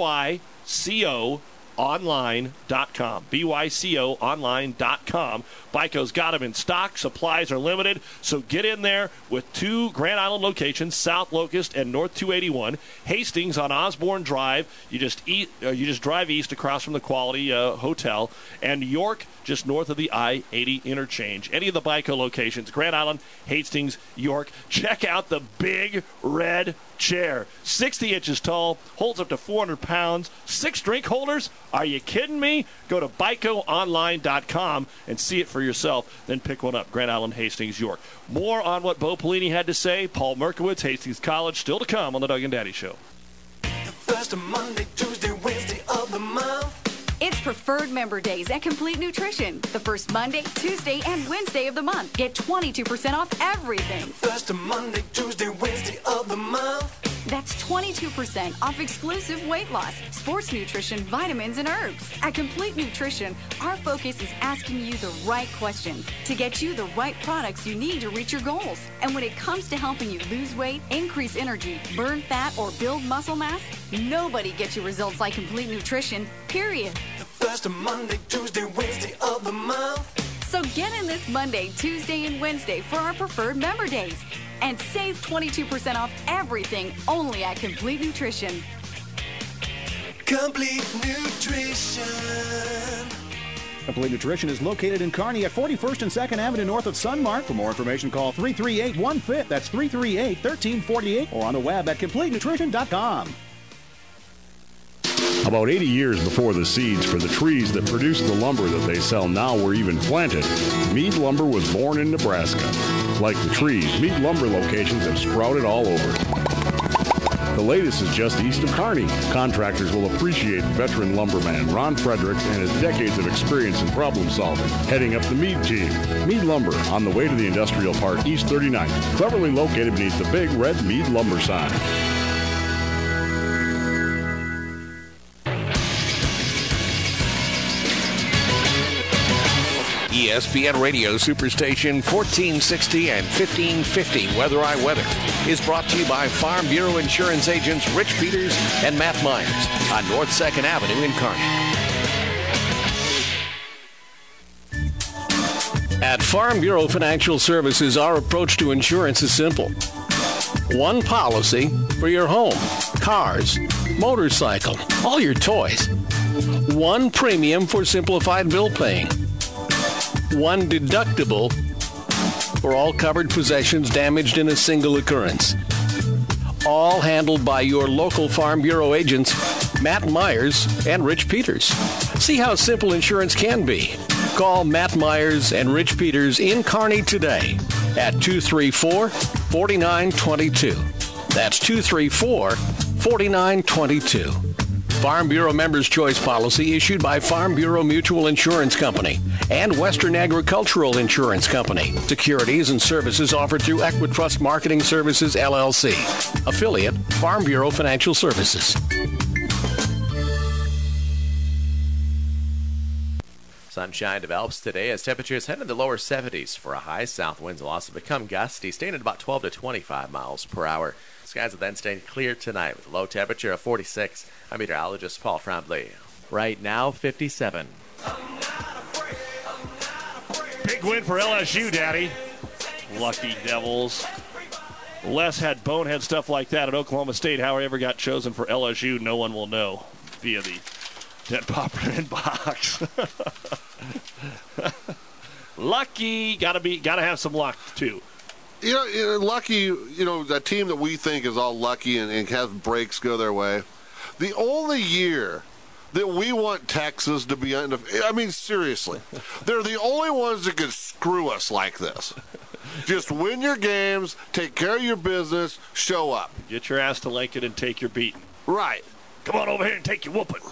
BYCO Online.com. BYCOonline.com. Byco's got them in stock. Supplies are limited. So get in there with 2 Grand Island locations, South Locust and North 281. Hastings on Osborne Drive. You just drive east across from the Quality Hotel. And York, just north of the I-80 interchange. Any of the Byco locations, Grand Island, Hastings, York. Check out the big red chair. 60 inches tall, holds up to 400 pounds, 6 drink holders. Are you kidding me? Go to BycoOnline.com and see it for yourself. Then pick one up. Grand Island, Hastings, York. More on what Bo Pelini had to say. Paul Merkowitz, Hastings College, still to come on the Doug and Daddy Show. The first Monday, Tuesday, Wednesday of the month. It's Preferred Member Days at Complete Nutrition. The first Monday, Tuesday, and Wednesday of the month. Get 22% off everything. First Monday, Tuesday, Wednesday of the month. That's 22% off exclusive weight loss, sports nutrition, vitamins, and herbs. At Complete Nutrition, our focus is asking you the right questions to get you the right products you need to reach your goals. And when it comes to helping you lose weight, increase energy, burn fat, or build muscle mass, nobody gets you results like Complete Nutrition, period. The first Monday, Tuesday, Wednesday of the month. So get in this Monday, Tuesday, and Wednesday for our Preferred Member Days. And save 22% off everything only at Complete Nutrition. Complete Nutrition. Complete Nutrition is located in Kearney at 41st and 2nd Avenue north of Sunmark. For more information, call 338-1FIT. That's 338-1348 or on the web at CompleteNutrition.com. About 80 years before the seeds for the trees that produce the lumber that they sell now were even planted, Mead Lumber was born in Nebraska. Like the trees, Mead Lumber locations have sprouted all over. The latest is just east of Kearney. Contractors will appreciate veteran lumberman Ron Fredericks and his decades of experience in problem solving, heading up the Mead team. Mead Lumber, on the way to the Industrial Park, East 39th, cleverly located beneath the big red Mead Lumber sign. ESPN Radio Superstation 1460 and 1550 Weather I Weather is brought to you by Farm Bureau Insurance agents Rich Peters and Matt Myers on North 2nd Avenue in Kearney. At Farm Bureau Financial Services, our approach to insurance is simple. One policy for your home, cars, motorcycle, all your toys. One premium for simplified bill paying. One deductible for all covered possessions damaged in a single occurrence. All handled by your local Farm Bureau agents, Matt Myers and Rich Peters. See how simple insurance can be. Call Matt Myers and Rich Peters in Kearney today at 234-4922. That's 234-4922. Farm Bureau Members' Choice policy issued by Farm Bureau Mutual Insurance Company and Western Agricultural Insurance Company. Securities and services offered through Equitrust Marketing Services, LLC. Affiliate, Farm Bureau Financial Services. Sunshine develops today as temperatures head in the lower 70s for a high. South winds will also become gusty, staying at about 12 to 25 miles per hour. Skies will then stay clear tonight with a low temperature of 46. I'm meteorologist Paul Frombley. Right now, 57. Big win for LSU, Daddy. Lucky Devils. Les had bonehead stuff like that at Oklahoma State. How he ever got chosen for LSU, no one will know via the Dead Popper inbox. Lucky. Gotta have some luck, too. Lucky, that team that we think is all lucky and has breaks go their way. The only year that we want Texas to be undefeated, I mean, seriously, they're the only ones that could screw us like this. Just win your games, take care of your business, show up. Get your ass to Lincoln and take your beating. Right. Come on over here and take your whooping.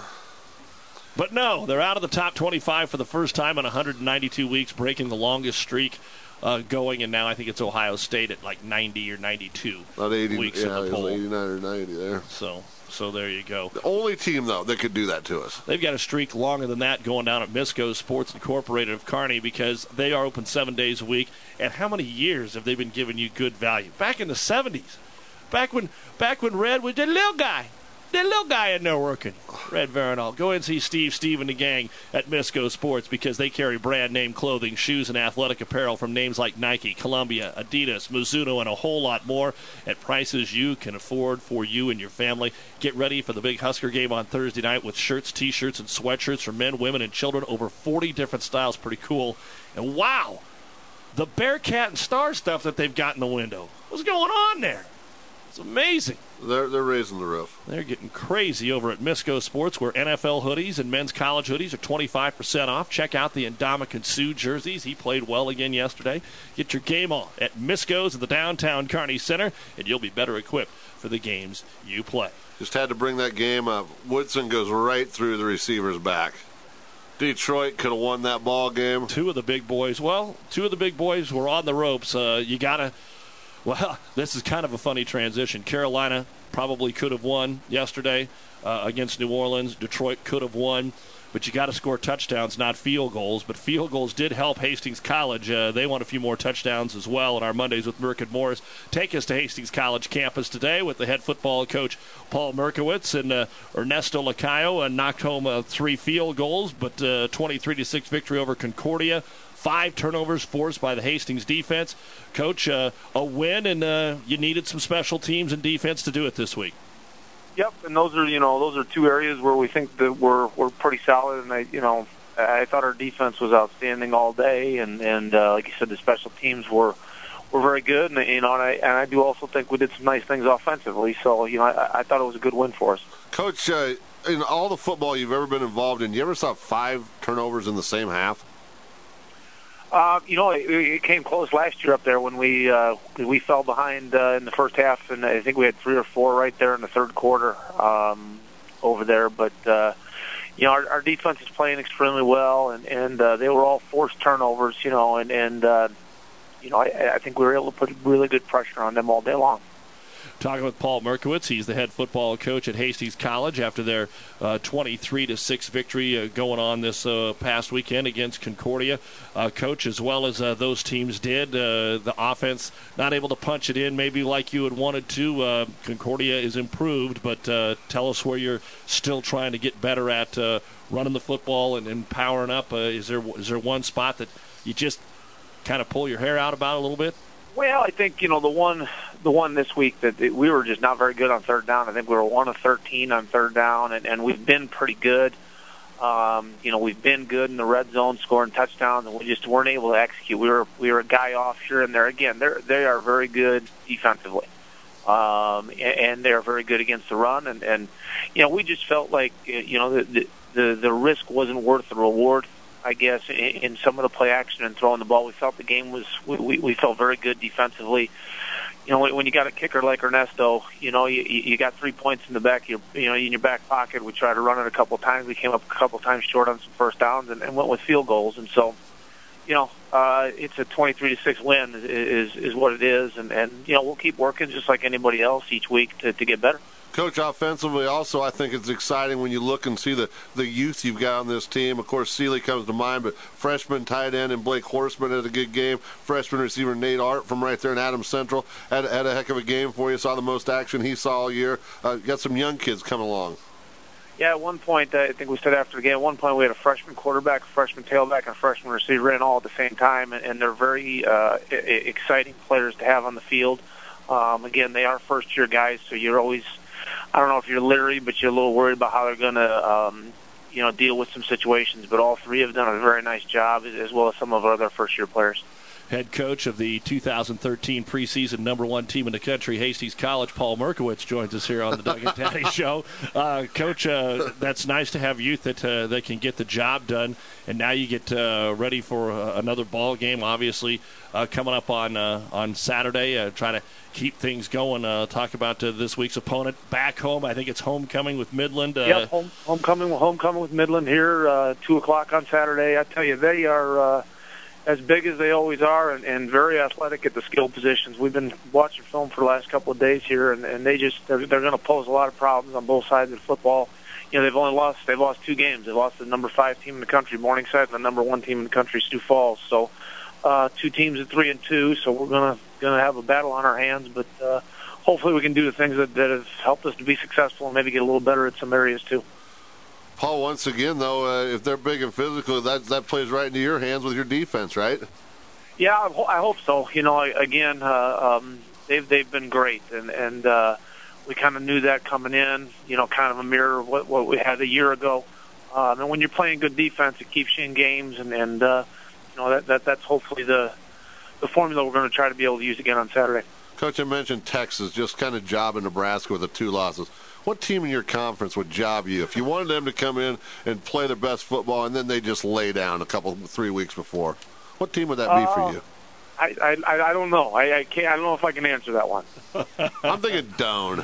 But no, they're out of the top 25 for the first time in 192 weeks, breaking the longest streak going, and now I think it's Ohio State at like 90 or 92 About 80, weeks in the poll. 89 or 90 there. So there you go. The only team, though, that could do that to us. They've got a streak longer than that going down at Misco Sports Incorporated of Kearney because they are open 7 days a week. And how many years have they been giving you good value? Back in the 70s. Back when Red was the little guy in there working. Red Veronal. Go and see Steve and the gang at Misco Sports because they carry brand name clothing, shoes, and athletic apparel from names like Nike, Columbia, Adidas, Mizuno, and a whole lot more at prices you can afford for you and your family. Get ready for the big Husker game on Thursday night with shirts, T-shirts, and sweatshirts for men, women, and children. Over 40 different styles. Pretty cool. And wow, the Bearcat and Star stuff that they've got in the window. What's going on there? It's amazing. They're raising the roof. They're getting crazy over at Misco Sports, where NFL hoodies and men's college hoodies are 25% off. Check out the Ndamukong Suh jerseys. He played well again yesterday. Get your game on at Misco's at the downtown Kearney Center, and you'll be better equipped for the games you play. Just had to bring that game up. Woodson goes right through the receiver's back. Detroit could have won that ball game. Two of the big boys were on the ropes. Well, this is kind of a funny transition. Carolina probably could have won yesterday against New Orleans. Detroit could have won. But you got to score touchdowns, not field goals. But field goals did help Hastings College. They won a few more touchdowns as well. And our Mondays with Merck and Morris take us to Hastings College campus today with the head football coach Paul Merkowitz and Ernesto Lacayo knocked home 3 field goals, but 23-6 victory over Concordia. 5 turnovers forced by the Hastings defense. Coach, a win, and you needed some special teams and defense to do it this week. Yep, and those are 2 areas where we think that we're pretty solid. And I thought our defense was outstanding all day, and like you said, the special teams were very good. And I do also think we did some nice things offensively. So I thought it was a good win for us. Coach, in all the football you've ever been involved in, you ever saw 5 turnovers in the same half? It came close last year up there when we fell behind in the first half, and I think we had 3 or 4 right there in the third quarter over there. But our defense is playing extremely well, and they were all forced turnovers. I think we were able to put really good pressure on them all day long. Talking with Paul Merkowitz, he's the head football coach at Hastings College after their 23-6 victory going on this past weekend against Concordia. Coach, as well as those teams did, the offense not able to punch it in maybe like you had wanted to. Concordia is improved, but tell us where you're still trying to get better at running the football and powering up. Is there one spot that you just kind of pull your hair out about a little bit? Well, I think, the one this week that we were just not very good on third down. I think we were 1 of 13 on third down, and we've been pretty good. We've been good in the red zone scoring touchdowns, and we just weren't able to execute. We were a guy off here and there. Again, they are very good defensively, and they are very good against the run. And we just felt like, the risk wasn't worth the reward. I guess, in some of the play action and throwing the ball. We felt the game was, we felt very good defensively. When you got a kicker like Ernesto, you got 3 points in the back, in your back pocket. We tried to run it a couple of times. We came up a couple of times short on some first downs and went with field goals. And so, it's a 23-6 win is what it is. And we'll keep working just like anybody else each week to get better. Coach, offensively also, I think it's exciting when you look and see the youth you've got on this team. Of course, Seeley comes to mind, but freshman tight end and Blake Horseman had a good game. Freshman receiver Nate Art from right there in Adams Central had a heck of a game for you. Saw the most action he saw all year. Got some young kids coming along. Yeah, at one point, I think we said after the game, at one point we had a freshman quarterback, a freshman tailback, and a freshman receiver in all at the same time, and they're very exciting players to have on the field. Again, they are first-year guys, so you're always, I don't know if you're leery, but you're a little worried about how they're going to, deal with some situations. But all 3 have done a very nice job, as well as some of our other first-year players. Head coach of the 2013 preseason #1 team in the country, Hastings College, Paul Merkowitz, joins us here on the Doug and Daddy Show. Coach, that's nice to have youth that can get the job done. And now you get ready for another ball game, obviously, coming up on Saturday. Try to keep things going. Talk about this week's opponent back home. I think it's homecoming with Midland. Homecoming with Midland here, 2 o'clock on Saturday. I tell you, they are as big as they always are, and very athletic at the skill positions. We've been watching film for the last couple of days here, and they're going to pose a lot of problems on both sides of the football. You know, they've lost 2 games. They lost the number 5 team in the country, Morningside, and the number 1 team in the country, Sioux Falls. So 2 teams at 3-2. So we're gonna have a battle on our hands, but hopefully we can do the things that have helped us to be successful and maybe get a little better at some areas too. Paul, once again, though, if they're big and physical, that plays right into your hands with your defense, right? Yeah, I hope so. You know, again, they've been great, and we kind of knew that coming in. You know, kind of a mirror of what we had a year ago. And when you're playing good defense, it keeps you in games, and you know that's hopefully the formula we're going to try to be able to use again on Saturday. Coach, I mentioned Texas just kind of jobbing Nebraska with the 2 losses. What team in your conference would job you if you wanted them to come in and play their best football and then they just lay down 3 weeks before? What team would that be for you? I don't know. I can't. I don't know if I can answer that one. I'm thinking Doane.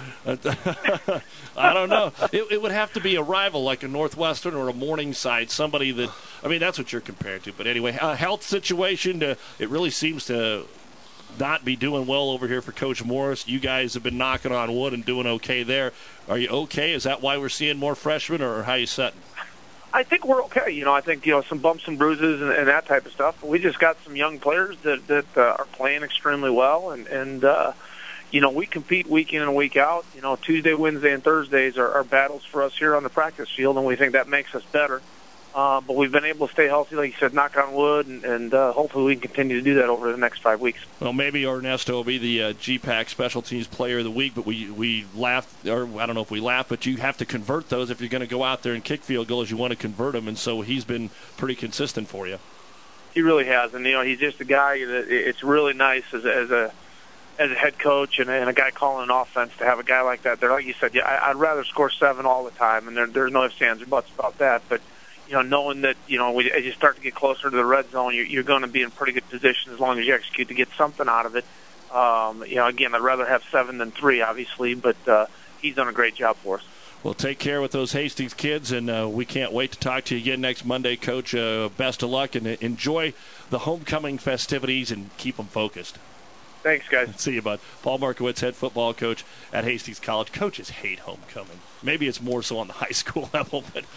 I don't know. It would have to be a rival like a Northwestern or a Morningside, somebody that, I mean, that's what you're compared to. But anyway, health situation, it really seems to not be doing well over here for Coach Morris. You guys have been knocking on wood and doing okay there. Are you okay? Is that why we're seeing more freshmen, or how you setting? I think we're okay. You know, I think, you know, some bumps and bruises and that type of stuff. But we just got some young players that are playing extremely well, and you know, we compete week in and week out. You know, Tuesday, Wednesday, and Thursdays are battles for us here on the practice field, and we think that makes us better. But we've been able to stay healthy, like you said, knock on wood, and hopefully we can continue to do that over the next 5 weeks. Well, maybe Ernesto will be the GPAC Special Teams Player of the Week, but we laughed, or I don't know if we laughed, but you have to convert those if you're going to go out there and kick field goals. You want to convert them, and so he's been pretty consistent for you. He really has, and you know, he's just a guy that it's really nice as a head coach and a guy calling an offense to have a guy like that there. Like you said, yeah, I'd rather score 7 all the time, and there's no ifs, ands, or buts about that, but you know, knowing that, you know, as you start to get closer to the red zone, you're going to be in pretty good position as long as you execute to get something out of it. You know, again, I'd rather have 7 than 3, obviously, but he's done a great job for us. Well, take care with those Hastings kids, and we can't wait to talk to you again next Monday, Coach. Best of luck, and enjoy the homecoming festivities, and keep them focused. Thanks, guys. See you, bud. Paul Markowitz, head football coach at Hastings College. Coaches hate homecoming. Maybe it's more so on the high school level, but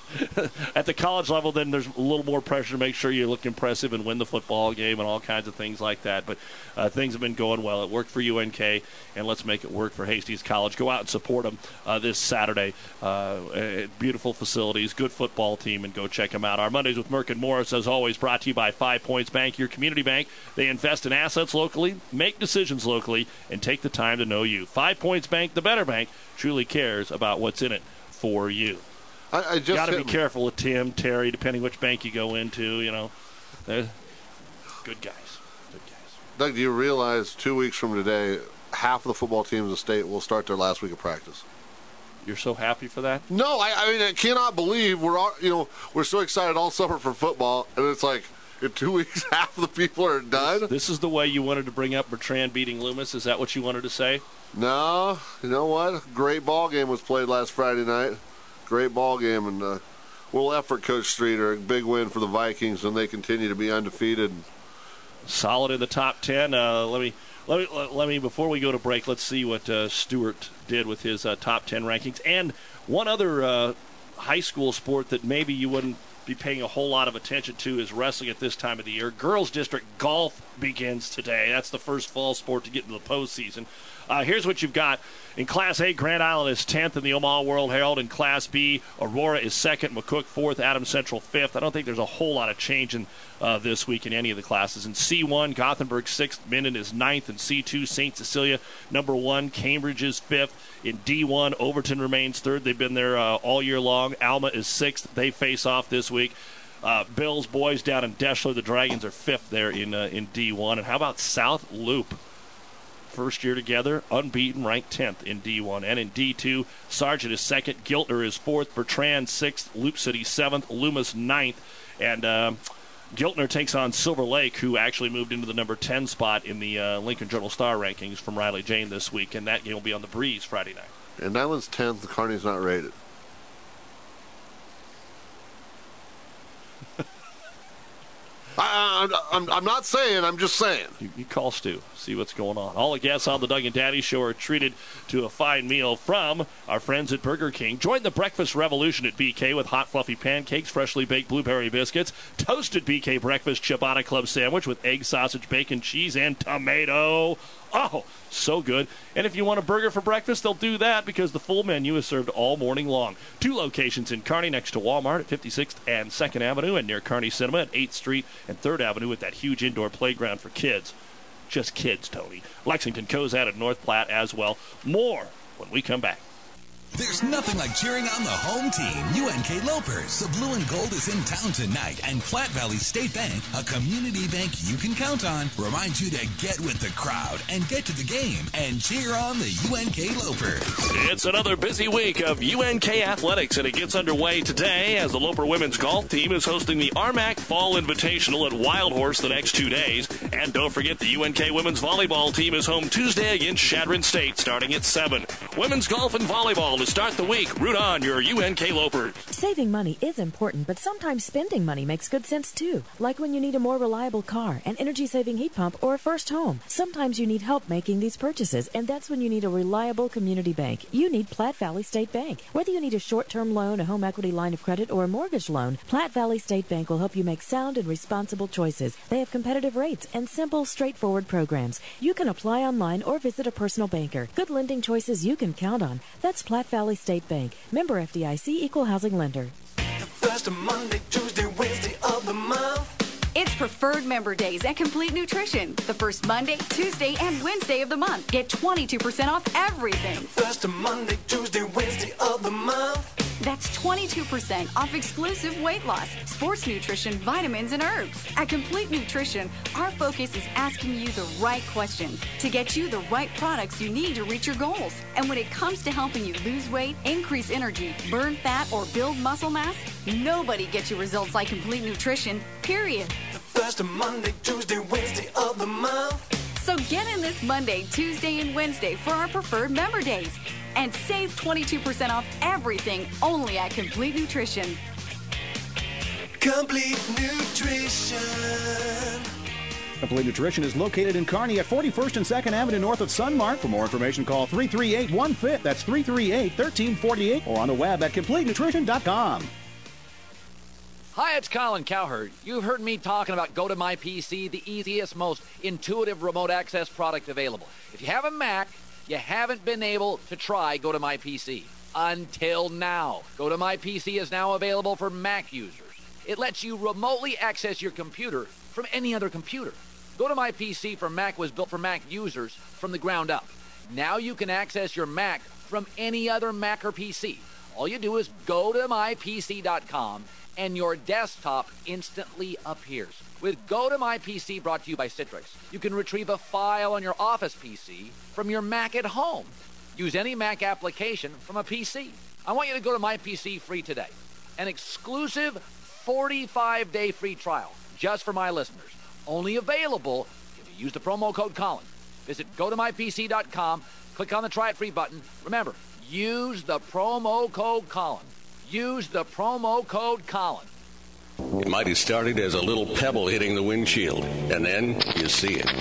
at the college level, then there's a little more pressure to make sure you look impressive and win the football game and all kinds of things like that. But things have been going well. It worked for UNK, and let's make it work for Hastings College. Go out and support them this Saturday. Beautiful facilities, good football team, and go check them out. Our Mondays with Merck and Morris, as always, brought to you by 5 Points Bank, your community bank. They invest in assets locally, make decisions locally, and take the time to know you. 5 Points Bank, the better bank, truly cares about what's in it for you. I just got to be careful with Tim, Terry, depending which bank you go into. You know, they're good guys. Good guys. Doug, do you realize 2 weeks from today, half of the football teams in the state will start their last week of practice? You're so happy for that? No, I mean I cannot believe we're so excited all summer for football, and it's like in 2 weeks half of the people are done. This is the way you wanted to bring up Bertrand beating Loomis. Is that what you wanted to say? No, you know what? Great ball game was played last Friday night. Great ball game, and well effort, Coach Streeter. A big win for the Vikings, and they continue to be undefeated. Solid in the top 10. Let me before we go to break, let's see what Stewart did with his top 10 rankings. And one other high school sport that maybe you wouldn't be paying a whole lot of attention to is wrestling at this time of the year. Girls District Golf begins today. That's the first fall sport to get into the postseason. Here's what you've got. In Class A, Grand Island is 10th in the Omaha World Herald. In Class B, Aurora is 2nd, McCook 4th, Adams Central 5th. I don't think there's a whole lot of change in this week in any of the classes. In C1, Gothenburg 6th, Minden is 9th. In C2, St. Cecilia number 1, Cambridge is 5th. In D1, Overton remains 3rd. They've been there all year long. Alma is 6th. They face off this week. Bills boys down in Deschler, the Dragons are 5th there in D1. And how about South Loop? First year together, unbeaten, ranked 10th in D1. And in D2, Sargent is 2nd, Giltner is 4th, Bertrand 6th, Loop City 7th, Loomis 9th. And Giltner takes on Silver Lake, who actually moved into the number 10 spot in the Lincoln Journal-Star rankings from Riley Jane this week. And that game will be on the Breeze Friday night. And Island's 10th, the Kearney's not rated. I'm not saying, I'm just saying. You call Stu, see what's going on. All the guests on the Doug and Daddy Show are treated to a fine meal from our friends at Burger King. Join the breakfast revolution at BK with hot, fluffy pancakes, freshly baked blueberry biscuits, toasted BK breakfast ciabatta club sandwich with egg, sausage, bacon, cheese, and tomato. Oh, so good. And if you want a burger for breakfast, they'll do that because the full menu is served all morning long. 2 locations in Kearney next to Walmart at 56th and 2nd Avenue and near Kearney Cinema at 8th Street and 3rd Avenue with that huge indoor playground for kids. Just kids, Tony. Lexington, Cozad, and North Platte as well. More when we come back. There's nothing like cheering on the home team, UNK Lopers. The blue and gold is in town tonight, and Platte Valley State Bank, a community bank you can count on, reminds you to get with the crowd and get to the game and cheer on the UNK Lopers. It's another busy week of UNK athletics, and it gets underway today as the Loper women's golf team is hosting the Armac Fall Invitational at Wild Horse the next 2 days. And don't forget the UNK women's volleyball team is home Tuesday against Chadron State starting at 7. Women's golf and volleyball to start the week. Root on your UNK Lopers. Saving money is important, but sometimes spending money makes good sense too. Like when you need a more reliable car, an energy-saving heat pump, or a first home. Sometimes you need help making these purchases, and that's when you need a reliable community bank. You need Platte Valley State Bank. Whether you need a short-term loan, a home equity line of credit, or a mortgage loan, Platte Valley State Bank will help you make sound and responsible choices. They have competitive rates and simple, straightforward programs. You can apply online or visit a personal banker. Good lending choices you can count on. That's Platte Valley State Bank. Member FDIC, Equal Housing Lender. The first Monday, Tuesday, Wednesday of the month. It's Preferred Member Days at Complete Nutrition. The first Monday, Tuesday, and Wednesday of the month. Get 22% off everything. First Monday, Tuesday, Wednesday of the month. That's 22% off exclusive weight loss, sports nutrition, vitamins, and herbs. At Complete Nutrition, our focus is asking you the right questions to get you the right products you need to reach your goals. And when it comes to helping you lose weight, increase energy, burn fat, or build muscle mass, nobody gets you results like Complete Nutrition, period. The first Monday, Tuesday, Wednesday of the month. So get in this Monday, Tuesday, and Wednesday for our Preferred Member Days. And save 22% off everything only at Complete Nutrition. Complete Nutrition. Complete Nutrition is located in Kearney at 41st and 2nd Avenue north of Sunmark. For more information, call 338-1FIT. That's 338-1348 or on the web at CompleteNutrition.com. Hi, it's Colin Cowherd. You've heard me talking about GoToMyPC, the easiest, most intuitive remote access product available. If you have a Mac, you haven't been able to try GoToMyPC. Until now. GoToMyPC is now available for Mac users. It lets you remotely access your computer from any other computer. GoToMyPC for Mac was built for Mac users from the ground up. Now you can access your Mac from any other Mac or PC. All you do is go to mypc.com and your desktop instantly appears. With GoToMyPC brought to you by Citrix, you can retrieve a file on your Office PC from your Mac at home. Use any Mac application from a PC. I want you to go to MyPC free today. An exclusive 45-day free trial just for my listeners. Only available if you use the promo code Colin. Visit GoToMyPC.com, click on the Try It Free button. Remember, use the promo code Colin. Use the promo code Colin. It might have started as a little pebble hitting the windshield, and then you see it.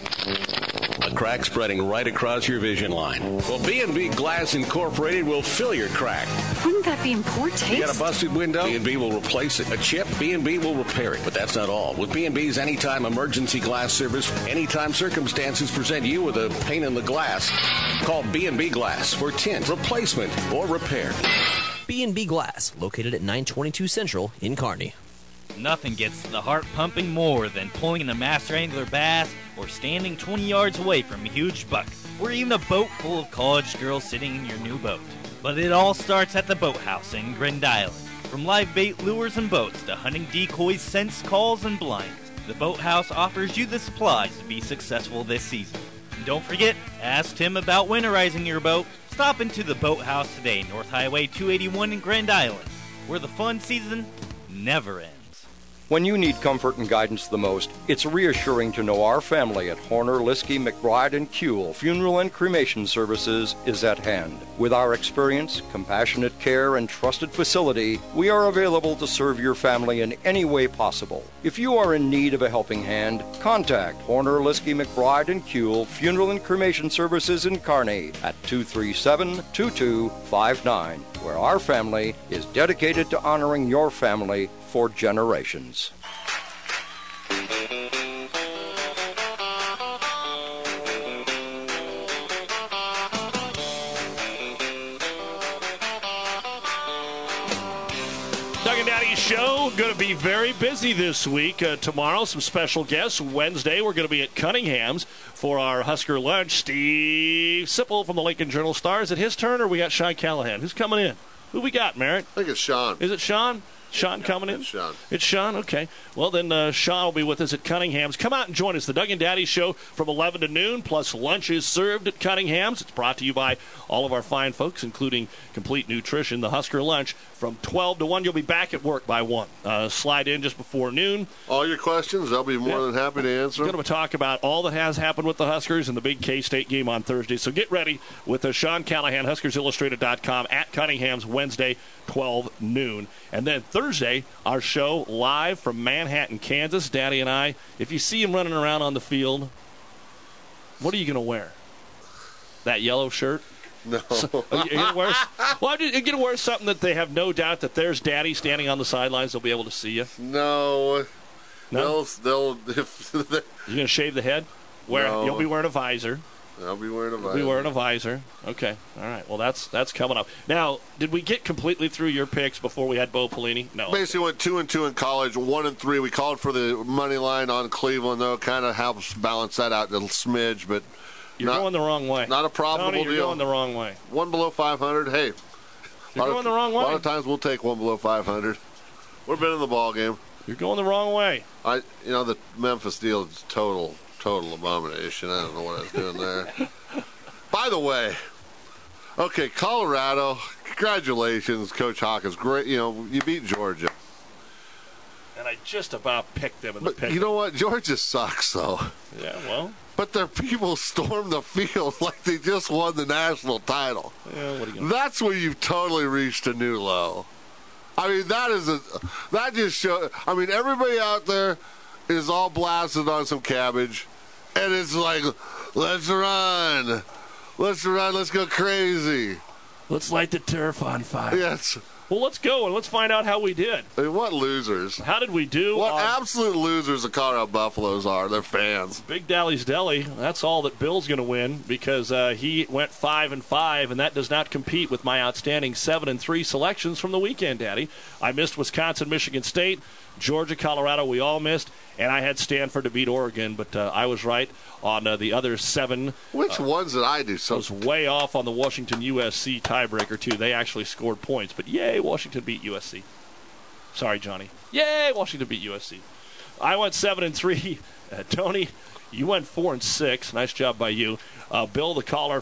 A crack spreading right across your vision line. Well, B&B Glass Incorporated will fill your crack. Wouldn't that be in poor taste? You got a busted window? B&B will replace it. A chip? B&B will repair it. But that's not all. With B&B's Anytime Emergency Glass Service, anytime circumstances present you with a pain in the glass, call B&B Glass for tint, replacement, or repair. B&B Glass, located at 922 Central in Kearney. Nothing gets the heart pumping more than pulling in a master angler bass or standing 20 yards away from a huge buck, or even a boat full of college girls sitting in your new boat. But it all starts at the Boathouse in Grand Island. From live bait lures and boats to hunting decoys, scents, calls, and blinds, the Boathouse offers you the supplies to be successful this season. And don't forget, ask Tim about winterizing your boat. Stop into the Boathouse today, North Highway 281 in Grand Island, where the fun season never ends. When you need comfort and guidance the most, it's reassuring to know our family at Horner, Liskey, McBride, and Kuehl Funeral and Cremation Services is at hand. With our experience, compassionate care, and trusted facility, we are available to serve your family in any way possible. If you are in need of a helping hand, contact Horner, Liskey, McBride, and Kuehl Funeral and Cremation Services in Kearney at 237-2259, where our family is dedicated to honoring your family for generations. Doug and Daddy Show, going to be very busy this week. Tomorrow, some special guests. Wednesday, we're going to be at Cunningham's for our Husker lunch. Steve Sipple from the Lincoln Journal-Star. Is it his turn, or we got Sean Callahan? Who's coming in? Who we got, Merritt? I think it's Sean. Is it Sean? Sean coming in? It's Sean. It's Sean? Okay. Well, then Sean will be with us at Cunningham's. Come out and join us. The Doug and Daddy Show from 11 to noon, plus lunch is served at Cunningham's. It's brought to you by all of our fine folks, including Complete Nutrition, the Husker Lunch. From 12 to 1, you'll be back at work by 1. Slide in just before noon. All your questions, I'll be more than happy to answer. We're going to talk about all that has happened with the Huskers and the big K-State game on Thursday. So get ready with Sean Callahan, HuskersIllustrated.com, at Cunningham's Wednesday, 12 noon. And then Thursday, our show live from Manhattan, Kansas. Daddy and I, if you see him running around on the field, what are you going to wear? That yellow shirt? No. So, are you gonna wear, well, you're going to wear something that they have no doubt that there's Daddy standing on the sidelines. They'll be able to see you. No. No? They'll You're going to shave the head? No. You'll be wearing a visor. I'll be wearing a visor. You'll be wearing a visor. Okay. All right. Well, that's coming up. Now, did we get completely through your picks before we had Bo Pelini? No. Basically went 2-2 in college, 1-3. We called for the money line on Cleveland, though. Kind of helps balance that out a little smidge, but you're going the wrong way. Not a profitable Tony, you're deal. Going the wrong way. One below 500. Hey, you're going the wrong way. A lot of times we'll take one below 500. We've been in the ball game. You're going the wrong way. The Memphis deal is total abomination. I don't know what I was doing there. By the way, okay, Colorado, congratulations, Coach Hawkins. Great, you beat Georgia. And I just about picked them in the pick. You know what? Georgia sucks, though. Yeah, well. But their people stormed the field like they just won the national title. Yeah, what are you gonna That's where you've totally reached a new low. I mean, that just shows. I mean, everybody out there is all blasted on some cabbage, and it's like, let's run. Let's go crazy. Let's light the turf on fire. Yes. Well, let's go and let's find out how we did. I mean, what losers. How did we do? What absolute losers the Colorado Buffaloes are. They're fans. Big Dally's Deli, that's all that Bill's going to win because he went 5-5, and that does not compete with my outstanding 7-3 selections from the weekend, Daddy. I missed Wisconsin, Michigan State, Georgia, Colorado, we all missed, and I had Stanford to beat Oregon, but I was right on the other 7. Which ones did I do? I was way off on the Washington USC tiebreaker, too. They actually scored points, but yay, Washington beat USC. Sorry, Johnny. Yay, Washington beat USC. I went 7-3. Tony, you went 4-6. Nice job by you. Bill, the caller,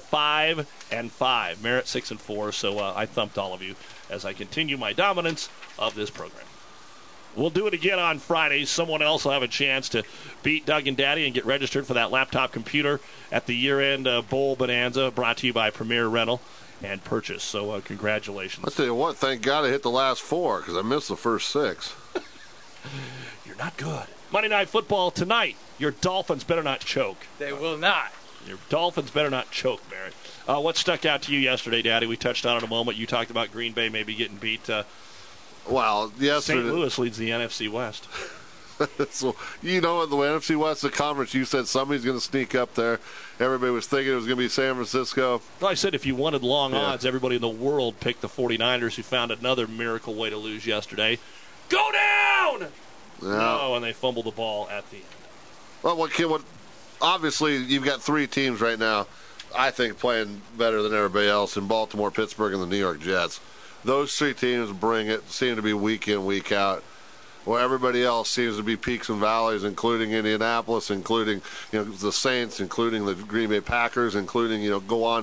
5-5. Merritt, 6-4. So I thumped all of you as I continue my dominance of this program. We'll do it again on Friday. Someone else will have a chance to beat Doug and Daddy and get registered for that laptop computer at the year-end bowl bonanza brought to you by Premier Rental and Purchase. So congratulations. I'll tell you what, thank God I hit the last 4 because I missed the first 6. You're not good. Monday Night Football tonight. Your Dolphins better not choke. They will not. Your Dolphins better not choke, Barrett. What stuck out to you yesterday, Daddy? We touched on it a moment. You talked about Green Bay maybe getting beat. Well, yesterday, St. Louis leads the NFC West. So, in the NFC West, the conference, you said somebody's going to sneak up there. Everybody was thinking it was going to be San Francisco. Well, I said if you wanted long odds, everybody in the world picked the 49ers, who found another miracle way to lose yesterday. Go down! Yeah. No, and they fumbled the ball at the end. Well, obviously, you've got 3 teams right now, I think, playing better than everybody else in Baltimore, Pittsburgh, and the New York Jets. Those 3 teams bring it, seem to be week in, week out. Well, everybody else seems to be peaks and valleys, including Indianapolis, including the Saints, including the Green Bay Packers, including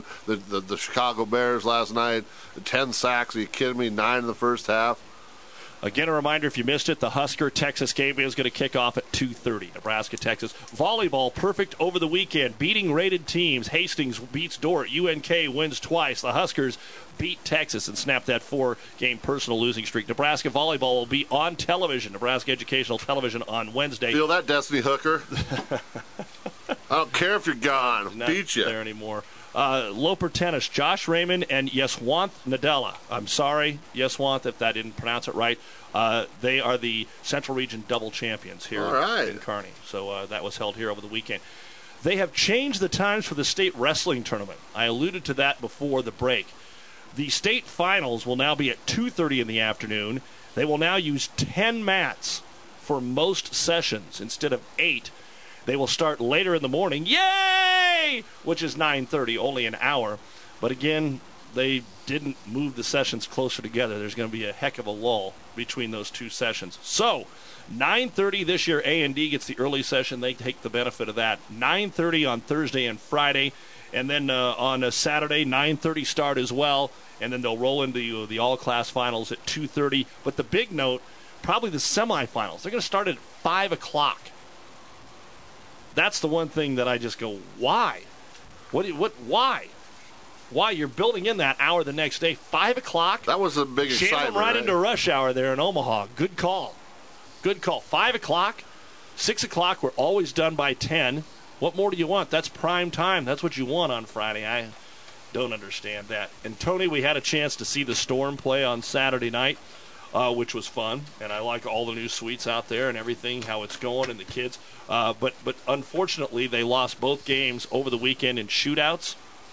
the Chicago Bears last night. 10 sacks. Are you kidding me? 9 in the first half. Again, a reminder, if you missed it, the Husker-Texas game is going to kick off at 2:30. Nebraska-Texas. Volleyball, perfect over the weekend. Beating rated teams. Hastings beats Dordt. UNK wins twice. The Huskers beat Texas and snap that 4-game personal losing streak. Nebraska volleyball will be on television, Nebraska Educational Television, on Wednesday. Feel that, Destiny Hooker? I don't care if you're gone. Not Beat you. there anymore. Loper tennis, Josh Raymond and Yeswant Nadella. I'm sorry, Yeswant, if I didn't pronounce it right. They are the Central Region double champions here in Kearney. So that was held here over the weekend. They have changed the times for the state wrestling tournament. I alluded to that before the break. The state finals will now be at 2:30 in the afternoon. They will now use 10 mats for most sessions instead of 8. They will start later in the morning, yay, which is 9:30, only an hour. But again, they didn't move the sessions closer together. There's going to be a heck of a lull between those two sessions. So 9:30 this year, A&D gets the early session. They take the benefit of that. 9:30 on Thursday and Friday. And then on a Saturday, 9:30 start as well. And then they'll roll into the all-class finals at 2:30. But the big note, probably the semifinals. They're going to start at 5 o'clock. That's the one thing that I just go, why? Why? Why? You're building in that hour the next day, 5 o'clock? That was a big excitement. Jam them right into rush hour there in Omaha. Good call. Good call. 5 o'clock, 6 o'clock, we're always done by 10. What more do you want? That's prime time. That's what you want on Friday. I don't understand that. And, Tony, we had a chance to see the Storm play on Saturday night, which was fun. And I like all the new suites out there and everything, how it's going, and the kids. But unfortunately, they lost both games over the weekend in shootouts.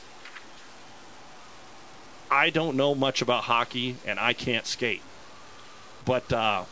I don't know much about hockey, and I can't skate. But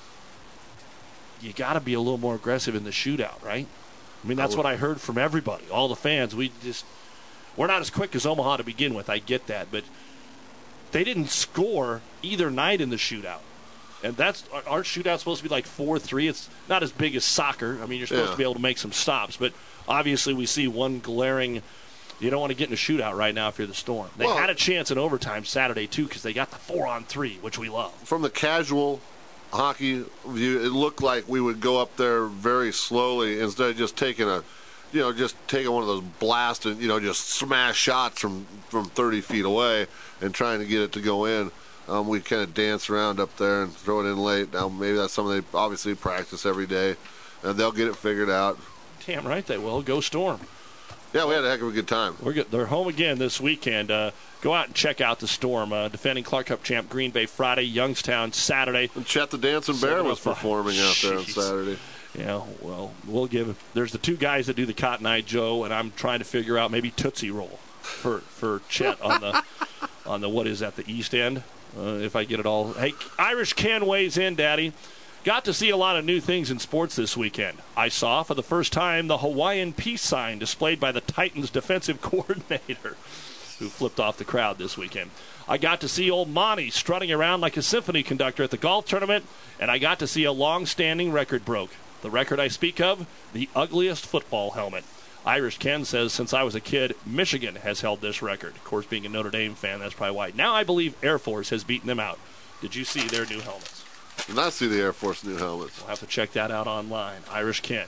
you got to be a little more aggressive in the shootout, right? I mean, that's what I heard from everybody, all the fans. We're not as quick as Omaha to begin with. I get that, but they didn't score either night in the shootout. And aren't shootouts supposed to be like 4-3? It's not as big as soccer. I mean, you're supposed to be able to make some stops, but obviously we see one glaring. You don't want to get in a shootout right now if you're the Storm. They had a chance in overtime Saturday too because they got the 4-on-3, which we love. From the casual hockey view, it looked like we would go up there very slowly instead of just taking one of those blast and just smash shots from 30 feet away and trying to get it to go in. We kind of dance around up there and throw it in late. Now maybe that's something they obviously practice every day, and they'll get it figured out. Damn right they will. Go Storm. Yeah, we had a heck of a good time. They're home again this weekend. Go out and check out the Storm. Defending Clark Cup champ Green Bay Friday, Youngstown Saturday. And Chet the Dancing Bear was performing out there on Saturday. Yeah, well, there's the two guys that do the Cotton Eye Joe, and I'm trying to figure out maybe Tootsie Roll for Chet on the what is that, the East End, if I get it all. Hey, Irish Ken weighs in, Daddy. Got to see a lot of new things in sports this weekend. I saw for the first time the Hawaiian peace sign displayed by the Titans defensive coordinator, who flipped off the crowd this weekend. I got to see old Monty strutting around like a symphony conductor at the golf tournament, and I got to see a long-standing record broke. The record I speak of, the ugliest football helmet. Irish Ken says since I was a kid, Michigan has held this record. Of course, being a Notre Dame fan, that's probably why. Now I believe Air Force has beaten them out. Did you see their new helmets? Did not see the Air Force new helmets. We'll have to check that out online. Irish Ken.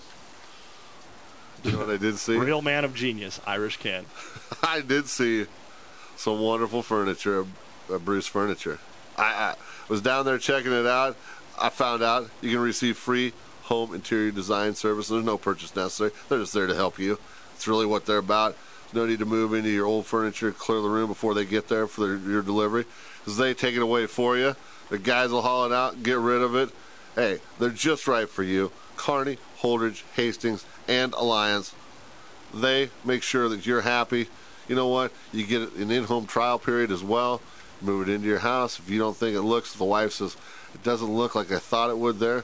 You know what I did see? Real man of genius, Irish Ken. I did see some wonderful furniture at Bruce Furniture. I was down there checking it out. I found out you can receive free home interior design service. There's no purchase necessary. They're just there to help you. It's really what they're about. No need to move into your old furniture, clear the room before they get there for your delivery, because they take it away for you. The guys will haul it out, get rid of it. Hey, they're just right for you. Kearney, Holdridge, Hastings, and Alliance. They make sure that you're happy. You know what? You get an in-home trial period as well. Move it into your house. If you don't think it looks, if the wife says, it doesn't look like I thought it would there,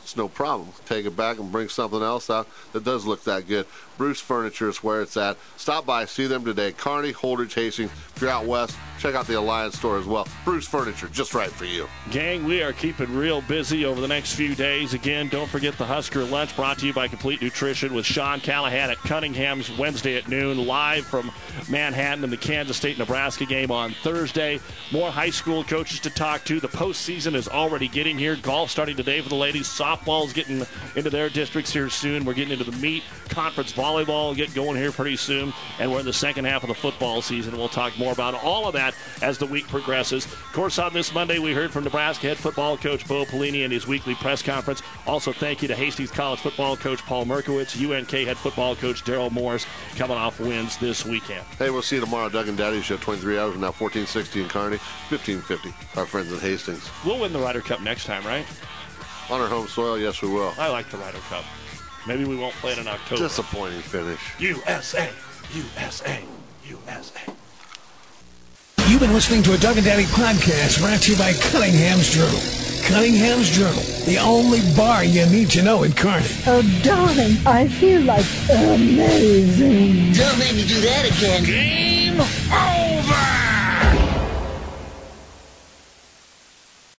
it's no problem. Take it back and bring something else out that does look that good. Bruce Furniture is where it's at. Stop by, see them today. Kearney, Holdridge, Hastings. If you're out west, check out the Alliance store as well. Bruce Furniture, just right for you. Gang, we are keeping real busy over the next few days. Again, don't forget the Husker Lunch brought to you by Complete Nutrition with Sean Callahan at Cunningham's Wednesday at noon, live from Manhattan in the Kansas State-Nebraska game on Thursday. More high school coaches to talk to. The postseason is already getting here. Golf starting today for the ladies. Softball's getting into their districts here soon. We're getting into the meet. Conference volleyball get going here pretty soon. And we're in the second half of the football season. We'll talk more about all of that as the week progresses. Of course, on this Monday, we heard from Nebraska head football coach Bo Pelini in his weekly press conference. Also, thank you to Hastings College football coach Paul Merkowitz, UNK head football coach Daryl Morris, coming off wins this weekend. Hey, we'll see you tomorrow. Doug and Daddy Show, 23 hours from now, 1460 in Kearney, 1550. Our friends at Hastings. We'll win the Ryder Cup next time, right? On our home soil, yes, we will. I like the Ryder Cup. Maybe we won't play it in October. Disappointing finish. USA, USA, USA. You've been listening to a Doug and Daddy podcast brought to you by Cunningham's Journal. Cunningham's Journal, the only bar you need to know in Kearney. Oh, darling, I feel like amazing. Don't make me do that again. Game